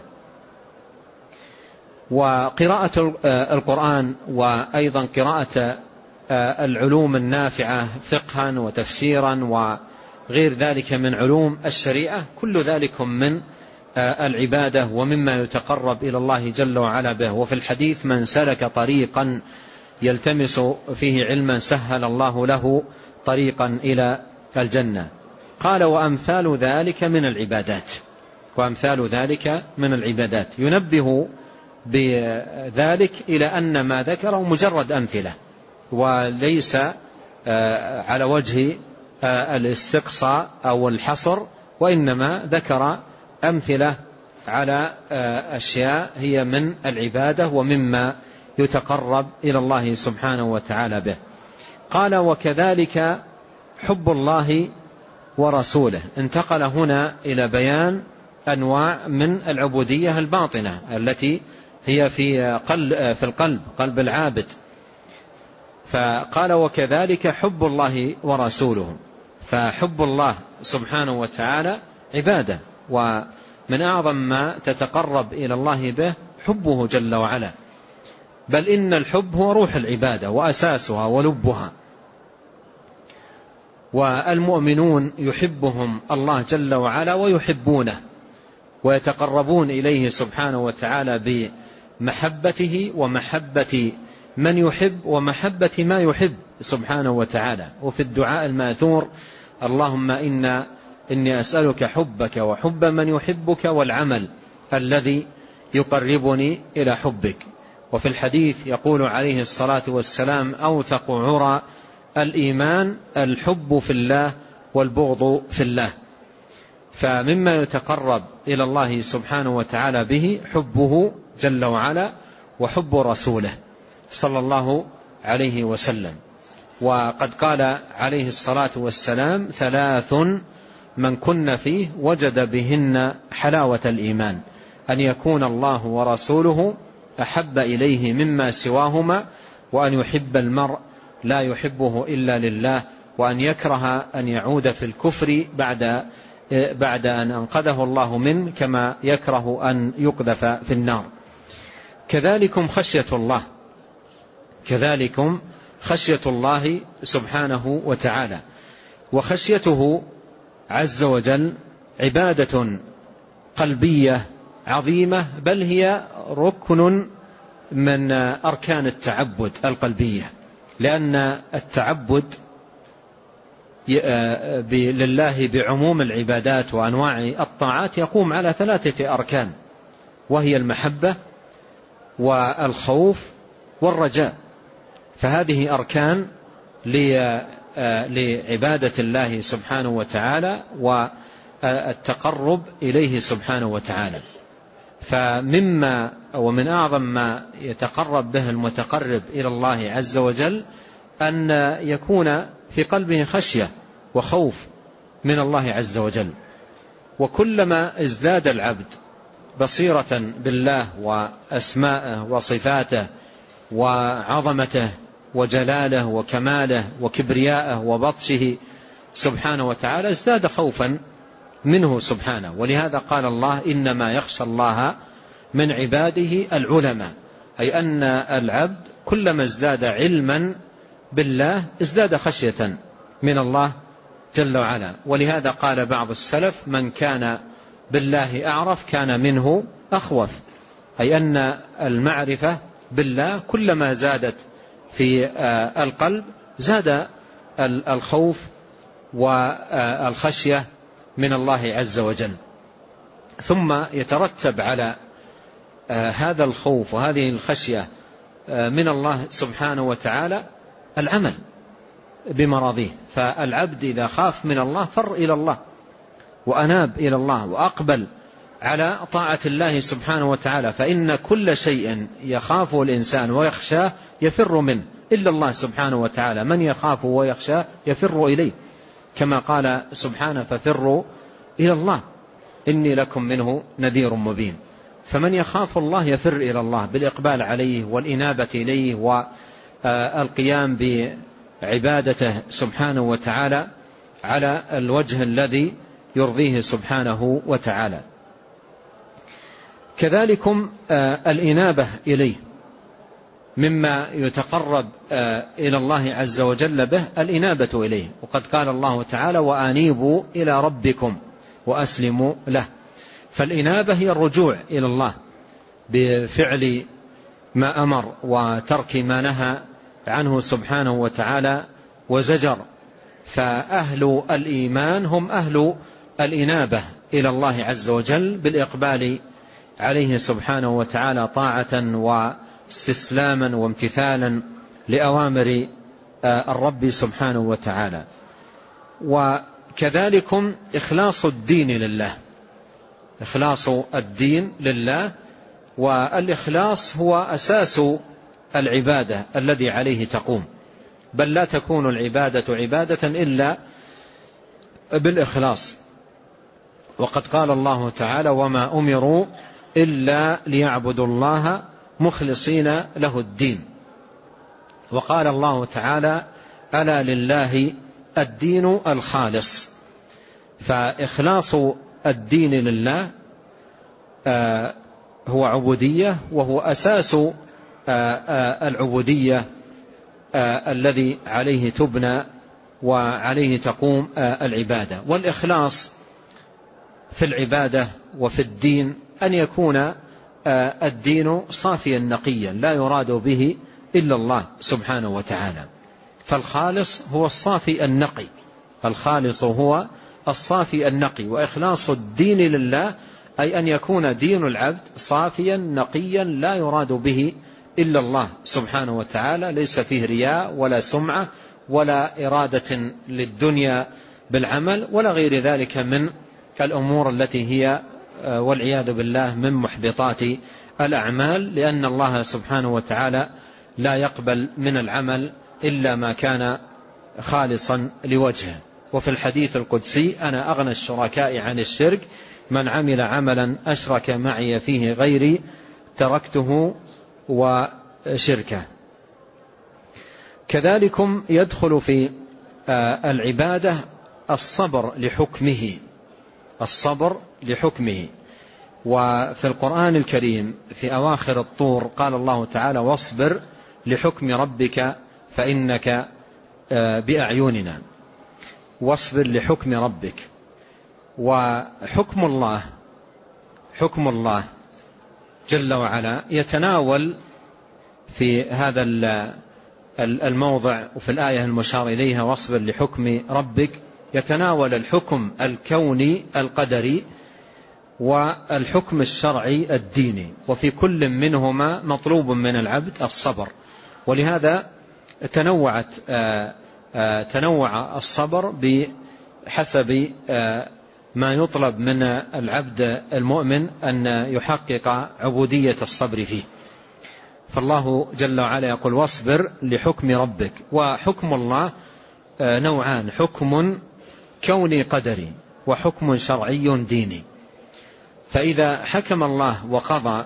وقراءة القرآن وأيضا قراءة العلوم النافعة فقها وتفسيرا وغير ذلك من علوم الشريعة، كل ذلك من العبادة ومما يتقرب إلى الله جل وعلا به. وفي الحديث: من سلك طريقا يلتمس فيه علما سهل الله له طريقا إلى الجنة. قال: وأمثال ذلك من العبادات. وأمثال ذلك من العبادات. ينبه بذلك إلى أن ما ذكره مجرد أمثلة، وليس على وجه الاستقصاء أو الحصر، وإنما ذكر أمثلة على أشياء هي من العبادة ومما يتقرب إلى الله سبحانه وتعالى به. قال وكذلك حب الله ورسوله. انتقل هنا إلى بيان أنواع من العبودية الباطنة التي هي في قلب في القلب قلب العابد. فقال وكذلك حب الله ورسوله. فحب الله سبحانه وتعالى عبادة، ومن أعظم ما تتقرب إلى الله به حبه جل وعلا، بل إن الحب هو روح العبادة وأساسها ولبها. والمؤمنون يحبهم الله جل وعلا ويحبونه، ويتقربون إليه سبحانه وتعالى بمحبته ومحبة من يحب ومحبة ما يحب سبحانه وتعالى. وفي الدعاء الماثور اللهم إنا إني أسألك حبك وحب من يحبك والعمل الذي يقربني إلى حبك. وفي الحديث يقول عليه الصلاة والسلام أوثق عرى الإيمان الحب في الله والبغض في الله. فمما يتقرب إلى الله سبحانه وتعالى به حبه جل وعلا وحب رسوله صلى الله عليه وسلم. وقد قال عليه الصلاة والسلام ثلاث من كن فيه وجد بهن حلاوة الإيمان: أن يكون الله ورسوله أحب إليه مما سواهما، وأن يحب المرء لا يحبه إلا لله، وأن يكره أن يعود في الكفر بعد بعد أن أنقذه الله منه، كما يكره أن يقذف في النار. كذلكم خشية الله كذلكم خشية الله سبحانه وتعالى. وخشيته عز وجل عبادة قلبية عظيمة، بل هي ركن من أركان التعبد القلبية، لأن التعبد لله بعموم العبادات وأنواع الطاعات يقوم على ثلاثة أركان، وهي المحبة والخوف والرجاء. فهذه أركان لعبادة الله سبحانه وتعالى والتقرب إليه سبحانه وتعالى. فمما ومن أعظم ما يتقرب به المتقرب إلى الله عز وجل أن يكون في قلبه خشية وخوف من الله عز وجل. وكلما ازداد العبد بصيرة بالله وأسماءه وصفاته وعظمته وجلاله وكماله وكبرياءه وبطشه سبحانه وتعالى ازداد خوفا منه سبحانه. ولهذا قال الله إنما يخشى الله من عباده العلماء، أي أن العبد كلما ازداد علما بالله ازداد خشية من الله جل وعلا. ولهذا قال بعض السلف من كان بالله أعرف كان منه أخوف، أي أن المعرفة بالله كلما زادت في القلب زاد الخوف والخشية من الله عز وجل. ثم يترتب على هذا الخوف وهذه الخشية من الله سبحانه وتعالى العمل بمراضيه. فالعبد إذا خاف من الله فر إلى الله وأناب إلى الله وأقبل على طاعة الله سبحانه وتعالى، فإن كل شيء يخافه الإنسان ويخشاه يفر منه إلا الله سبحانه وتعالى. من يخافه ويخشاه يفر إليه، كما قال سبحانه ففروا إلى الله إني لكم منه نذير مبين. فمن يخاف الله يفر إلى الله بالإقبال عليه والإنابة إليه والقيام بعبادته سبحانه وتعالى على الوجه الذي يرضيه سبحانه وتعالى. كذلكم الإنابة إليه مما يتقرب إلى الله عز وجل به الإنابة إليه. وقد قال الله تعالى وأنيبوا إلى ربكم وأسلموا له. فالإنابة هي الرجوع إلى الله بفعل ما أمر وترك ما نهى عنه سبحانه وتعالى وزجر. فأهل الإيمان هم أهل الإنابة إلى الله عز وجل بالإقبال عليه سبحانه وتعالى طاعة واستسلاما وامتثالا لأوامر الرب سبحانه وتعالى. وكذلكم إخلاص الدين لله، إخلاص الدين لله. والإخلاص هو أساس العبادة الذي عليه تقوم، بل لا تكون العبادة عبادة إلا بالإخلاص. وقد قال الله تعالى: وما أمروا إلا ليعبدوا الله مخلصين له الدين. وقال الله تعالى: ألا لله الدين الخالص. فإخلاص الدين لله هو عبودية، وهو أساس العبودية الذي عليه تبنى وعليه تقوم العبادة. والإخلاص في العبادة وفي الدين أن يكون الدين صافيا نقيا لا يراد به إلا الله سبحانه وتعالى. فالخالص هو الصافي النقي، الخالص هو الصافي النقي. وإخلاص الدين لله أي أن يكون دين العبد صافيا نقيا لا يراد به إلا الله سبحانه وتعالى، ليس فيه رياء ولا سمعة ولا إرادة للدنيا بالعمل ولا غير ذلك من الأمور التي هي والعياذ بالله من محبطات الأعمال، لأن الله سبحانه وتعالى لا يقبل من العمل إلا ما كان خالصا لوجهه. وفي الحديث القدسي: أنا أغنى الشركاء عن الشرك، من عمل عملا أشرك معي فيه غيري تركته وشركه. كذلكم يدخل في العبادة الصبر لحكمه، الصبر لحكمه. وفي القرآن الكريم في أواخر الطور قال الله تعالى: واصبر لحكم ربك فإنك بأعيننا. واصبر لحكم ربك. وحكم الله، حكم الله جل وعلا يتناول في هذا الموضع وفي الآية المشار إليها: واصبر لحكم ربك، يتناول الحكم الكوني القدري والحكم الشرعي الديني، وفي كل منهما مطلوب من العبد الصبر. ولهذا تنوعت تنوع الصبر بحسب ما يطلب من العبد المؤمن أن يحقق عبودية الصبر فيه. فالله جل وعلا يقول: واصبر لحكم ربك. وحكم الله نوعان: حكم كوني قدري وحكم شرعي ديني. فإذا حكم الله وقضى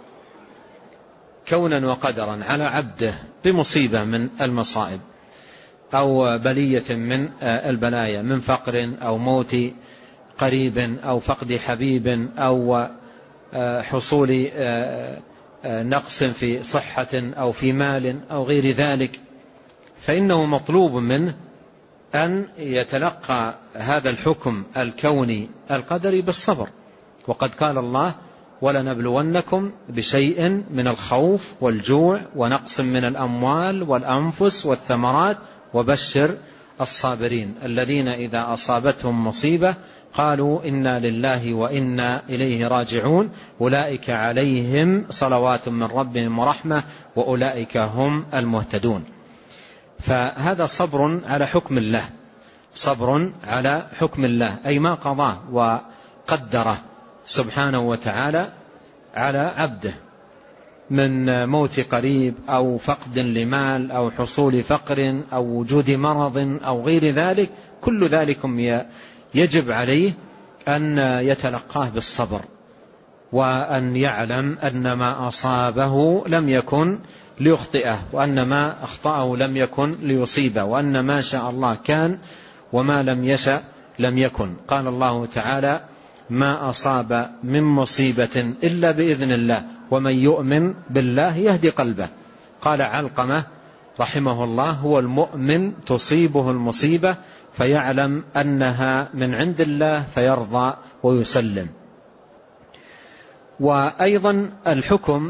كونا وقدرا على عبده بمصيبة من المصائب أو بلية من البلايا، من فقر أو موت قريب أو فقد حبيب أو حصول نقص في صحة أو في مال أو غير ذلك، فإنه مطلوب منه أن يتلقى هذا الحكم الكوني القدري بالصبر. وقد قال الله: ولنبلونكم بشيء من الخوف والجوع ونقص من الأموال والأنفس والثمرات وبشر الصابرين الذين إذا أصابتهم مصيبة قالوا إنا لله وإنا إليه راجعون أولئك عليهم صلوات من ربهم ورحمة وأولئك هم المهتدون. فهذا صبر على حكم الله، صبر على حكم الله، أي ما قضاه وقدره سبحانه وتعالى على عبده من موت قريب أو فقد لمال أو حصول فقر أو وجود مرض أو غير ذلك. كل ذلكم يجب عليه أن يتلقاه بالصبر، وأن يعلم أن ما أصابه لم يكن ليخطئه، وأن ما أخطأه لم يكن ليصيبه، وأن ما شاء الله كان وما لم يشأ لم يكن. قال الله تعالى: ما أصاب من مصيبة إلا بإذن الله ومن يؤمن بالله يهدي قلبه. قال علقمة رحمه الله: هو المؤمن تصيبه المصيبة فيعلم أنها من عند الله فيرضى ويسلم. وأيضا الحكم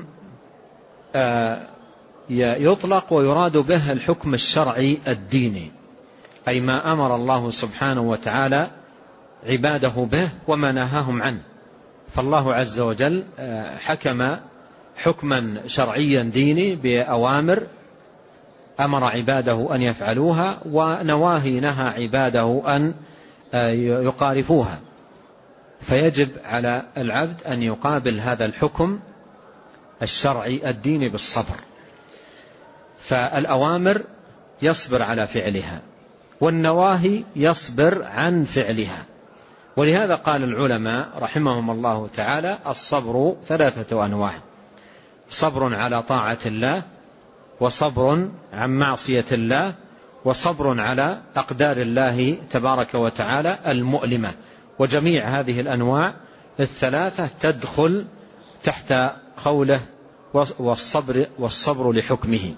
يطلق ويراد به الحكم الشرعي الديني، أي ما أمر الله سبحانه وتعالى عباده به وما نهاهم عنه. فالله عز وجل حكم حكما شرعيا ديني بأوامر أمر عباده أن يفعلوها، ونواهي نهى عباده أن يقارفوها. فيجب على العبد أن يقابل هذا الحكم الشرعي الديني بالصبر. فالأوامر يصبر على فعلها، والنواهي يصبر عن فعلها. ولهذا قال العلماء رحمهم الله تعالى: الصبر ثلاثة أنواع: صبر على طاعة الله، وصبر عن معصية الله، وصبر على أقدار الله تبارك وتعالى المؤلمة. وجميع هذه الأنواع الثلاثة تدخل تحت قوله والصبر, والصبر لحكمه.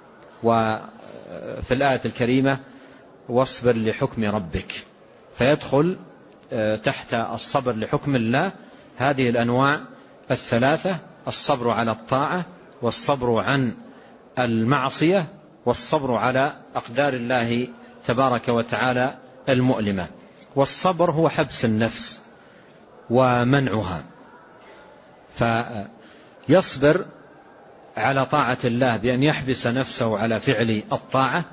وفي الآية الكريمة: واصبر لحكم ربك، فيدخل تحت الصبر لحكم الله هذه الأنواع الثلاثة: الصبر على الطاعة، والصبر عن المعصية، والصبر على أقدار الله تبارك وتعالى المؤلمة. والصبر هو حبس النفس ومنعها، فيصبر على طاعة الله بأن يحبس نفسه على فعل الطاعة،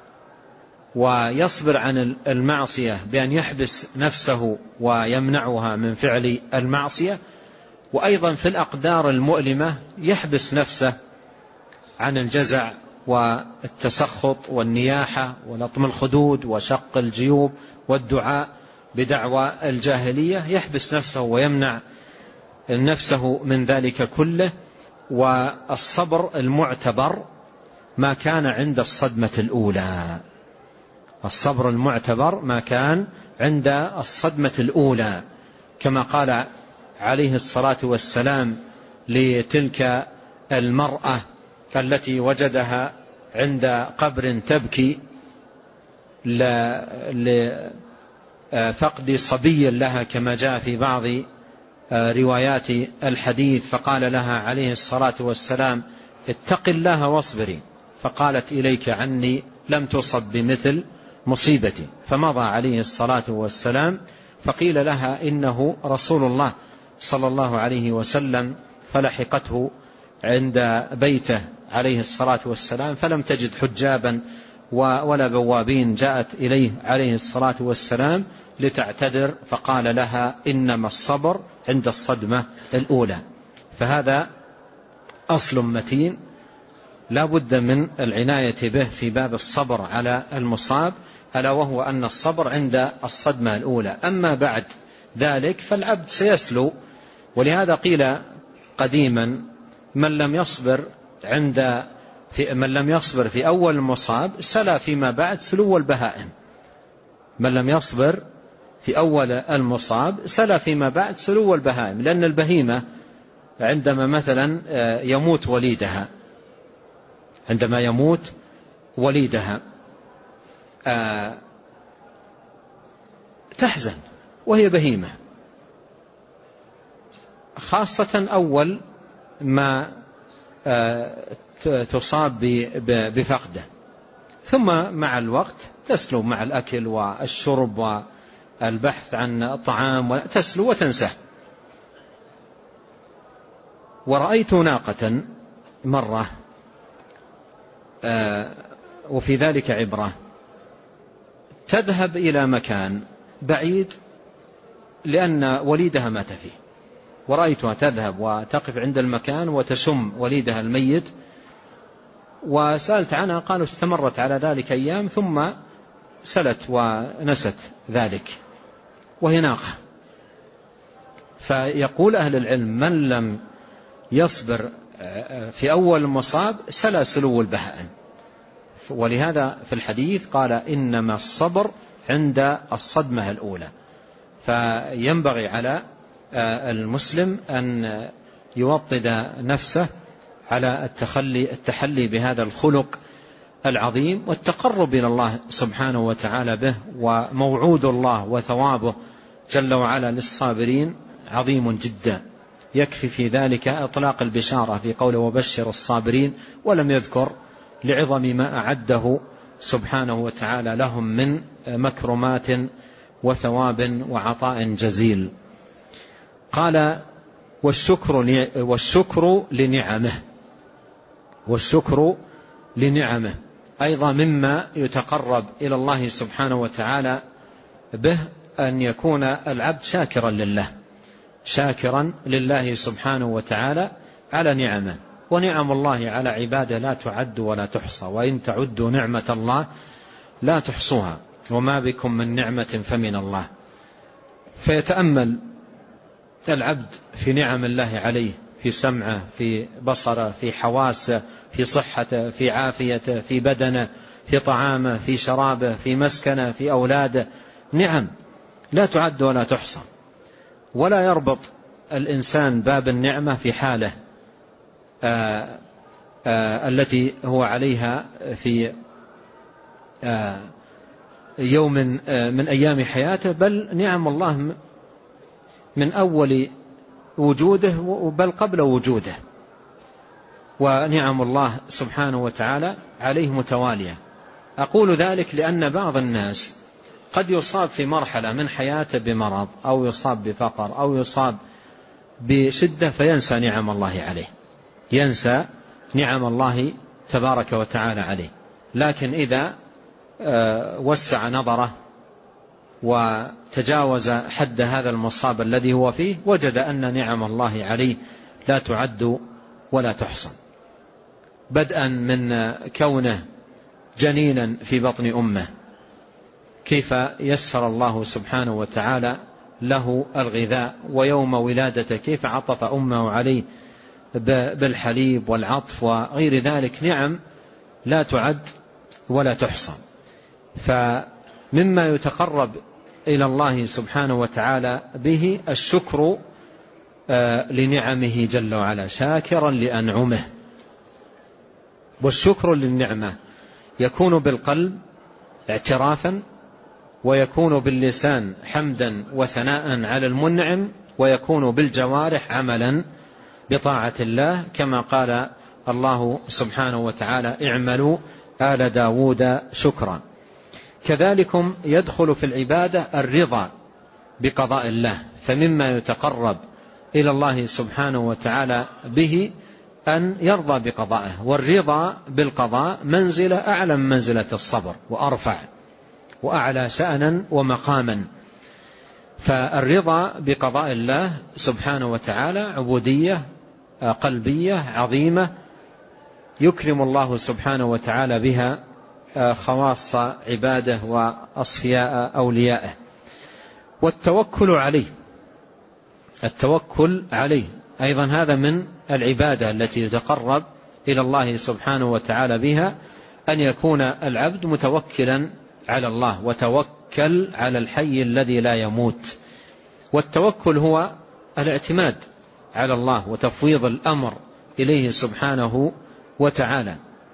ويصبر عن المعصية بأن يحبس نفسه ويمنعها من فعل المعصية. وأيضا في الأقدار المؤلمة يحبس نفسه عن الجزع والتسخط والنياحة ولطم الخدود وشق الجيوب والدعاء بدعوى الجاهلية، يحبس نفسه ويمنع نفسه من ذلك كله. والصبر المعتبر ما كان عند الصدمة الأولى، الصبر المعتبر ما كان عند الصدمة الأولى، كما قال عليه الصلاة والسلام لتلك المرأة التي وجدها عند قبر تبكي لفقد صبي لها، كما جاء في بعض روايات الحديث، فقال لها عليه الصلاة والسلام: اتق الله واصبري. فقالت: إليك عني لم تصب بمثل مصيبتي. فمضى عليه الصلاة والسلام، فقيل لها: إنه رسول الله صلى الله عليه وسلم. فلحقته عند بيته عليه الصلاة والسلام، فلم تجد حجابا ولا بوابين، جاءت إليه عليه الصلاة والسلام لتعتذر، فقال لها: إنما الصبر عند الصدمة الأولى. فهذا أصل متين لا بد من العناية به في باب الصبر على المصاب، ألا وهو أن الصبر عند الصدمة الأولى. أما بعد ذلك فالعبد سيسلو. ولهذا قيل قديما: من لم يصبر عند في من لم يصبر في أول المصاب سلا فيما بعد سلو البهائم. من لم يصبر في أول المصاب سلا فيما بعد سلو البهائم، لأن البهيمة عندما مثلا يموت وليدها عندما يموت وليدها تحزن وهي بهيمة، خاصة أول ما تصاب بفقده، ثم مع الوقت تسلو مع الأكل والشرب والبحث عن طعام، تسلو وتنسى. ورأيت ناقة مرة وفي ذلك عبرة، تذهب إلى مكان بعيد لأن وليدها مات فيه، ورأيتها تذهب وتقف عند المكان وتشم وليدها الميت، وسألت عنها، قالوا استمرت على ذلك أيام ثم سلت ونست ذلك، وهي ناقة. فيقول أهل العلم: من لم يصبر في أول المصاب سلا سلو البهائم. ولهذا في الحديث قال: إنما الصبر عند الصدمة الأولى. فينبغي على المسلم أن يوطد نفسه على التخلي التحلي بهذا الخلق العظيم والتقرب إلى الله سبحانه وتعالى به. وموعود الله وثوابه جل وعلا للصابرين عظيم جدا، يكفي في ذلك إطلاق البشارة في قوله: وبشر الصابرين، ولم يذكر لعظم ما أعده سبحانه وتعالى لهم من مكرمات وثواب وعطاء جزيل. قال: والشكر والشكر لنعمه والشكر لنعمه أيضا مما يتقرب إلى الله سبحانه وتعالى به أن يكون العبد شاكرا لله. شاكرا لله سبحانه وتعالى على نعمه. ونعم الله على عباده لا تعد ولا تحصى، وإن تعدوا نعمة الله لا تحصوها، وما بكم من نعمة فمن الله. فيتأمل العبد في نعم الله عليه، في سمعه، في بصره، في حواسه، في صحته، في عافيته، في بدنه، في طعامه، في شرابه، في مسكنه، في أولاده. نعم لا تعد ولا تحصى. ولا يربط الإنسان باب النعمة في حاله آآ آآ التي هو عليها في يوم من أيام حياته، بل نعم الله من أول وجوده بل قبل وجوده. ونعم الله سبحانه وتعالى عليه متوالية. أقول ذلك لأن بعض الناس قد يصاب في مرحلة من حياته بمرض، أو يصاب بفقر، أو يصاب بشدة، فينسى نعم الله عليه، ينسى نعم الله تبارك وتعالى عليه. لكن إذا وسع نظره وتجاوز حد هذا المصاب الذي هو فيه، وجد أن نعم الله عليه لا تعد ولا تحصى، بدءا من كونه جنينا في بطن أمه، كيف يسر الله سبحانه وتعالى له الغذاء، ويوم ولادته كيف عطف أمه عليه بالحليب والعطف وغير ذلك. نعم لا تعد ولا تحصى. فمما يتقرب إلى الله سبحانه وتعالى به الشكر لنعمه جل وعلا، شاكرا لأنعمه. والشكر للنعمة يكون بالقلب اعترافا، ويكون باللسان حمدا وثناء على المنعم، ويكون بالجوارح عملا بطاعة الله، كما قال الله سبحانه وتعالى: اعملوا آل داود شكرا. كذلكم يدخل في العبادة الرضا بقضاء الله، فمما يتقرب إلى الله سبحانه وتعالى به أن يرضى بقضائه. والرضا بالقضاء منزلة أعلى من منزلة الصبر، وأرفع وأعلى شأنا ومقاما. فالرضا بقضاء الله سبحانه وتعالى عبودية قلبية عظيمة يكرم الله سبحانه وتعالى بها خواص عباده وأصفياء أوليائه. والتوكل عليه، التوكل عليه أيضا هذا من العبادة التي يتقرب إلى الله سبحانه وتعالى بها، أن يكون العبد متوكلا على الله، وتوكل على الحي الذي لا يموت. والتوكل هو الاعتماد على الله وتفويض الأمر إليه سبحانه وتعالى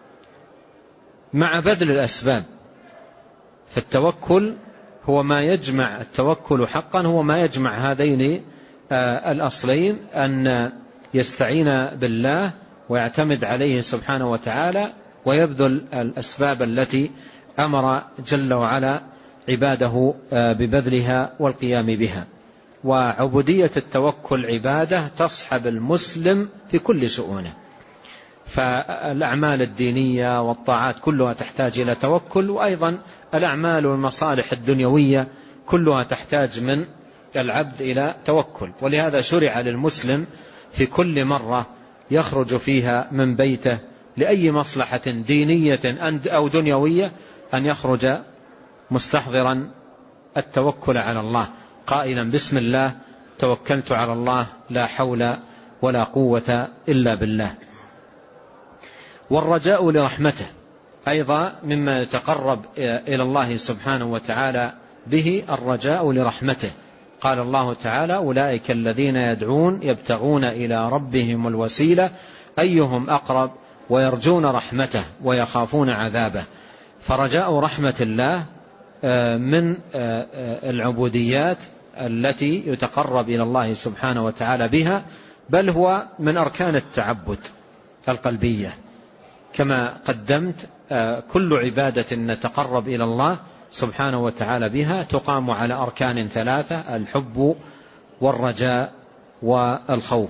مع بذل الأسباب. فالتوكل هو ما يجمع، التوكل حقا هو ما يجمع هذين الأصلين، أن يستعين بالله ويعتمد عليه سبحانه وتعالى، ويبذل الأسباب التي أمر جل وعلا عباده ببذلها والقيام بها. وعبودية التوكل عبادة تصحب المسلم في كل شؤونه. فالأعمال الدينية والطاعات كلها تحتاج إلى توكل، وأيضا الأعمال والمصالح الدنيوية كلها تحتاج من العبد إلى توكل. ولهذا شرع للمسلم في كل مرة يخرج فيها من بيته لأي مصلحة دينية أو دنيوية أن يخرج مستحضرا التوكل على الله، قائلا: بسم الله توكلت على الله لا حول ولا قوة إلا بالله. والرجاء لرحمته أيضا مما يتقرب إلى الله سبحانه وتعالى به، الرجاء لرحمته. قال الله تعالى: أولئك الذين يدعون يبتغون إلى ربهم الوسيلة أيهم أقرب ويرجون رحمته ويخافون عذابه. فرجاء رحمة الله من العبوديات التي يتقرب إلى الله سبحانه وتعالى بها، بل هو من أركان التعبد القلبية. كما قدمت كل عبادة نتقرب إلى الله سبحانه وتعالى بها تقام على أركان ثلاثة: الحب والرجاء والخوف.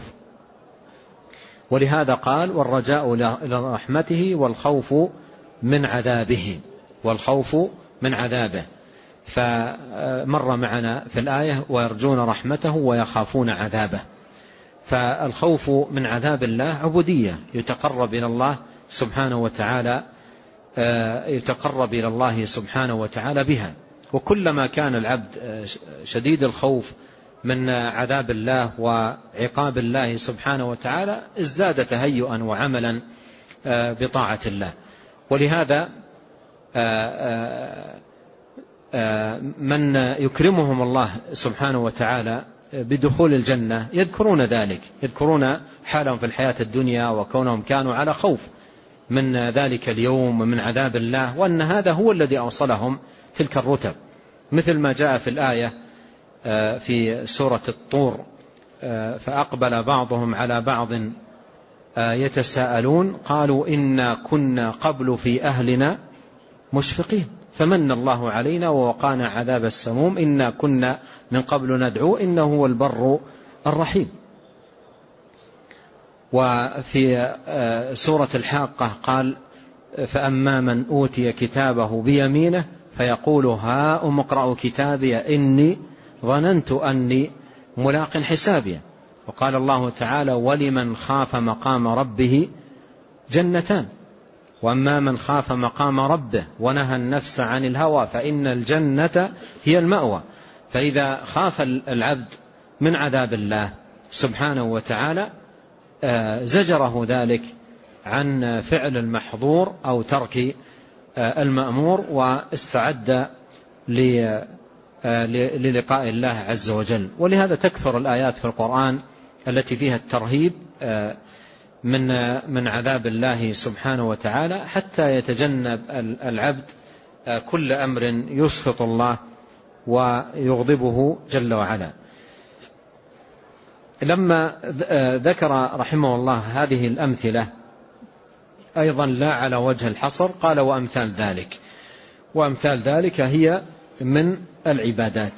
ولهذا قال: والرجاء لرحمته والخوف من عذابه، والخوف من عذابه. فمر معنا في الآية ويرجون رحمته ويخافون عذابه. فالخوف من عذاب الله عبودية يتقرب إلى الله سبحانه وتعالى يتقرب إلى الله سبحانه وتعالى بها. وكلما كان العبد شديد الخوف من عذاب الله وعقاب الله سبحانه وتعالى ازداد تهيئا وعملا بطاعة الله. ولهذا من يكرمهم الله سبحانه وتعالى بدخول الجنة يذكرون ذلك، يذكرون حالهم في الحياة الدنيا وكونهم كانوا على خوف من ذلك اليوم ومن عذاب الله، وأن هذا هو الذي أوصلهم تلك الرتب، مثل ما جاء في الآية في سورة الطور: فأقبل بعضهم على بعض يتساءلون قالوا إنا كنا قبل في أهلنا مشفقين فمن الله علينا ووقانا عذاب السموم إنا كنا من قبل ندعو إنه هو البر الرحيم. وفي سورة الحاقة قال: فأما من أوتي كتابه بيمينه فيقول هاؤم اقرءوا كتابي إني ظننت أني ملاق حسابي. وقال الله تعالى: ولمن خاف مقام ربه جنتان وأما من خاف مقام ربه ونهى النفس عن الهوى فإن الجنة هي المأوى. فإذا خاف العبد من عذاب الله سبحانه وتعالى زجره ذلك عن فعل المحظور أو ترك المأمور واستعد للقاء الله عز وجل. ولهذا تكثر الآيات في القرآن التي فيها الترهيب من من عذاب الله سبحانه وتعالى حتى يتجنب العبد كل أمر يسخط الله ويغضبه جل وعلا. لما ذكر رحمه الله هذه الأمثلة أيضا لا على وجه الحصر قال: وأمثال ذلك. وأمثال ذلك هي من العبادات.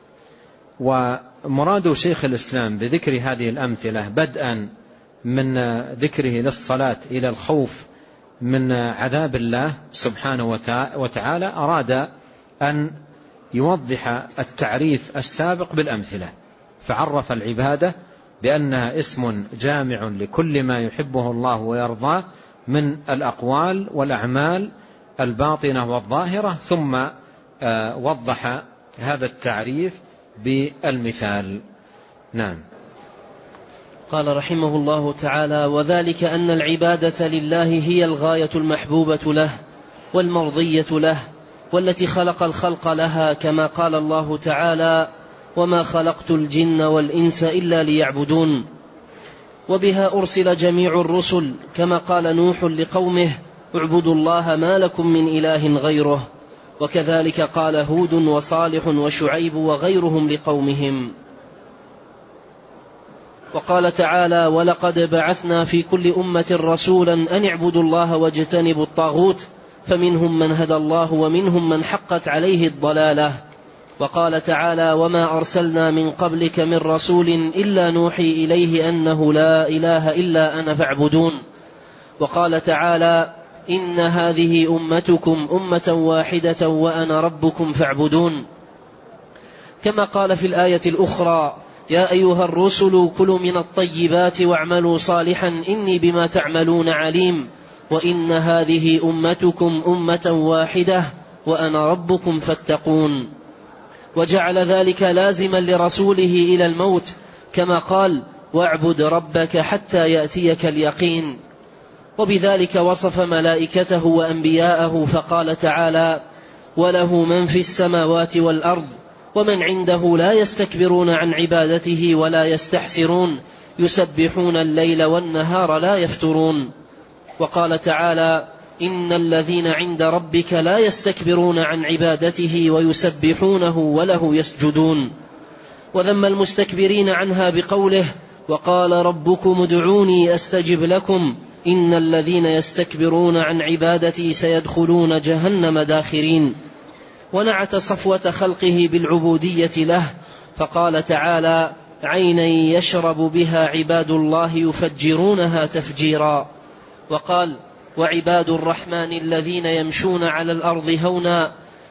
ومراد شيخ الإسلام بذكر هذه الأمثلة بدءا من ذكره للصلاة إلى الخوف من عذاب الله سبحانه وتعالى أراد أن يوضح التعريف السابق بالأمثلة، فعرف العبادة بأنها اسم جامع لكل ما يحبه الله ويرضاه من الأقوال والأعمال الباطنة والظاهرة، ثم وضح هذا التعريف بالمثال. نعم. قال رحمه الله تعالى: وذلك أن العبادة لله هي الغاية المحبوبة له والمرضية له والتي خلق الخلق لها، كما قال الله تعالى: وما خلقت الجن والإنس إلا ليعبدون. وبها أرسل جميع الرسل، كما قال نوح لقومه: اعبدوا الله ما لكم من إله غيره. وكذلك قال هود وصالح وشعيب وغيرهم لقومهم. وقال تعالى: ولقد بعثنا في كل أمة رسولا أن اعبدوا الله واجتنبوا الطاغوت فمنهم من هدى الله ومنهم من حقت عليه الضلالة. وقال تعالى: وما أرسلنا من قبلك من رسول إلا نوحي إليه أنه لا إله إلا أنا فاعبدون. وقال تعالى: إن هذه أمتكم أمة واحدة وأنا ربكم فاعبدون. كما قال في الآية الأخرى: يا أيها الرسل كلوا من الطيبات واعملوا صالحا إني بما تعملون عليم وإن هذه أمتكم أمة واحدة وأنا ربكم فاتقون. وجعل ذلك لازما لرسوله إلى الموت، كما قال: واعبد ربك حتى يأتيك اليقين. وبذلك وصف ملائكته وأنبياءه فقال تعالى: وله من في السماوات والأرض ومن عنده لا يستكبرون عن عبادته ولا يستحسرون يسبحون الليل والنهار لا يفترون. وقال تعالى: إن الذين عند ربك لا يستكبرون عن عبادته ويسبحونه وله يسجدون. وذم المستكبرين عنها بقوله: وقال ربكم ادعوني أستجب لكم إن الذين يستكبرون عن عبادتي سيدخلون جهنم داخرين. ونعت صفوة خلقه بالعبودية له فقال تعالى: عينا يشرب بها عباد الله يفجرونها تفجيرا. وقال: وعباد الرحمن الذين يمشون على الأرض هونا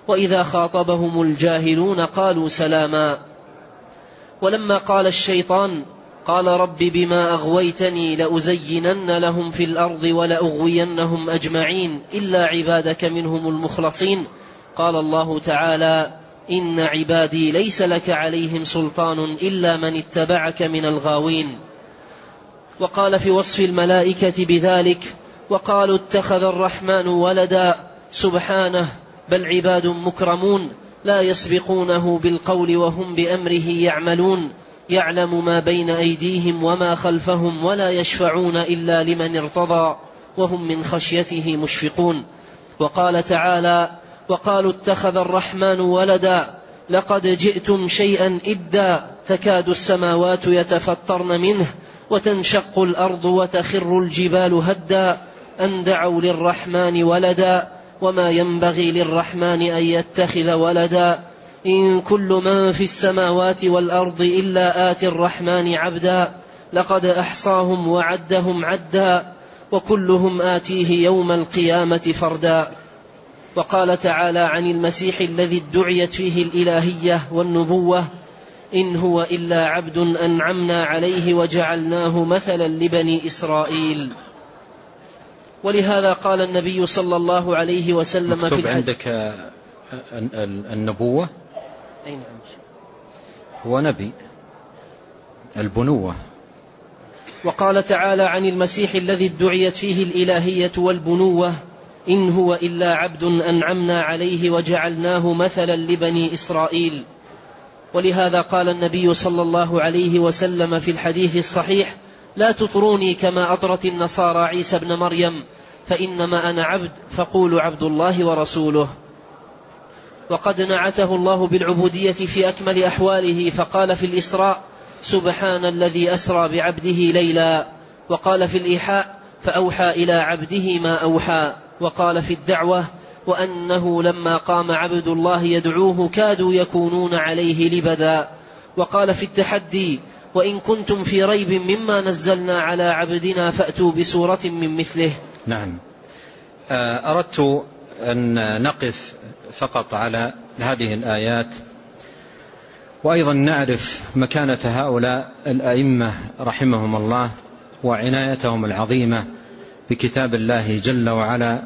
وإذا خاطبهم الجاهلون قالوا سلاما. ولما قال الشيطان قال رب بما أغويتني لأزينن لهم في الأرض ولأغوينهم أجمعين إلا عبادك منهم المخلصين، قال الله تعالى إن عبادي ليس لك عليهم سلطان إلا من اتبعك من الغاوين. وقال في وصف الملائكة بذلك وقالوا اتخذ الرحمن ولدا سبحانه بل عباد مكرمون لا يسبقونه بالقول وهم بأمره يعملون، يعلم ما بين أيديهم وما خلفهم ولا يشفعون إلا لمن ارتضى وهم من خشيته مشفقون. وقال تعالى وقالوا اتخذ الرحمن ولدا لقد جئتم شيئا إدا تكاد السماوات يتفطرن منه وتنشق الأرض وتخر الجبال هدا أن دعوا للرحمن ولدا وما ينبغي للرحمن أن يتخذ ولدا إن كل من في السماوات والأرض إلا آتي الرحمن عبدا لقد أحصاهم وعدهم عدا وكلهم آتيه يوم القيامة فردا. وقال تعالى عن المسيح الذي ادعيت فيه الإلهية والنبوة إن هو إلا عبد أنعمنا عليه وجعلناه مثلا لبني إسرائيل. ولهذا قال النبي صلى الله عليه وسلم في مكتوب عندك النبوة؟ أي نعم. هو نبي البنوة. وقال تعالى عن المسيح الذي ادعيت فيه الإلهية والبنوة إن هو إلا عبد أنعمنا عليه وجعلناه مثلا لبني إسرائيل. ولهذا قال النبي صلى الله عليه وسلم في الحديث الصحيح لا تطروني كما أطرت النصارى عيسى ابن مريم فإنما أنا عبد فقولوا عبد الله ورسوله. وقد نعته الله بالعبودية في أكمل أحواله فقال في الإسراء سبحان الذي أسرى بعبده ليلا، وقال في الإيحاء فأوحى إلى عبده ما أوحى، وقال في الدعوة وأنه لما قام عبد الله يدعوه كادوا يكونون عليه لبدا، وقال في التحدي وإن كنتم في ريب مما نزلنا على عبدنا فأتوا بسورة من مثله. نعم. أردت أن نقف فقط على هذه الآيات وأيضا نعرف مكانة هؤلاء الأئمة رحمهم الله وعنايتهم العظيمة بكتاب الله جل وعلا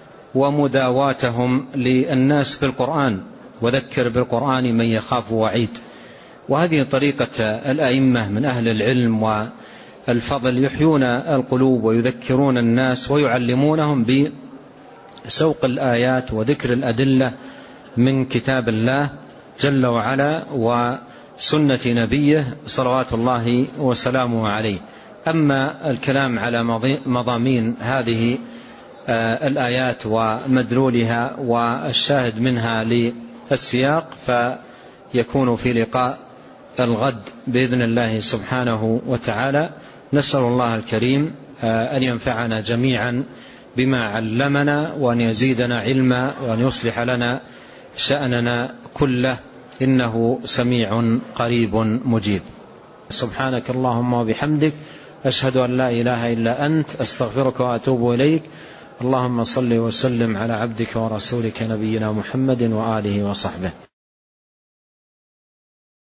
ومداواتهم للناس بالقرآن، وذكر بالقرآن من يخاف وعيد. وهذه طريقة الأئمة من أهل العلم والفضل، يحيون القلوب ويذكرون الناس ويعلمونهم بسوق الآيات وذكر الأدلة من كتاب الله جل وعلا وسنة نبيه صلوات الله وسلامه عليه. أما الكلام على مضامين هذه الآيات ومدلولها والشاهد منها للسياق فيكون في لقاء الغد بإذن الله سبحانه وتعالى. نسأل الله الكريم أن ينفعنا جميعا بما علمنا وأن يزيدنا علما وأن يصلح لنا شأننا كله، إنه سميع قريب مجيب. سبحانك اللهم وبحمدك أشهد أن لا إله إلا أنت أستغفرك وأتوب إليك. اللهم صل وسلم على عبدك ورسولك نبينا محمد وآله وصحبه.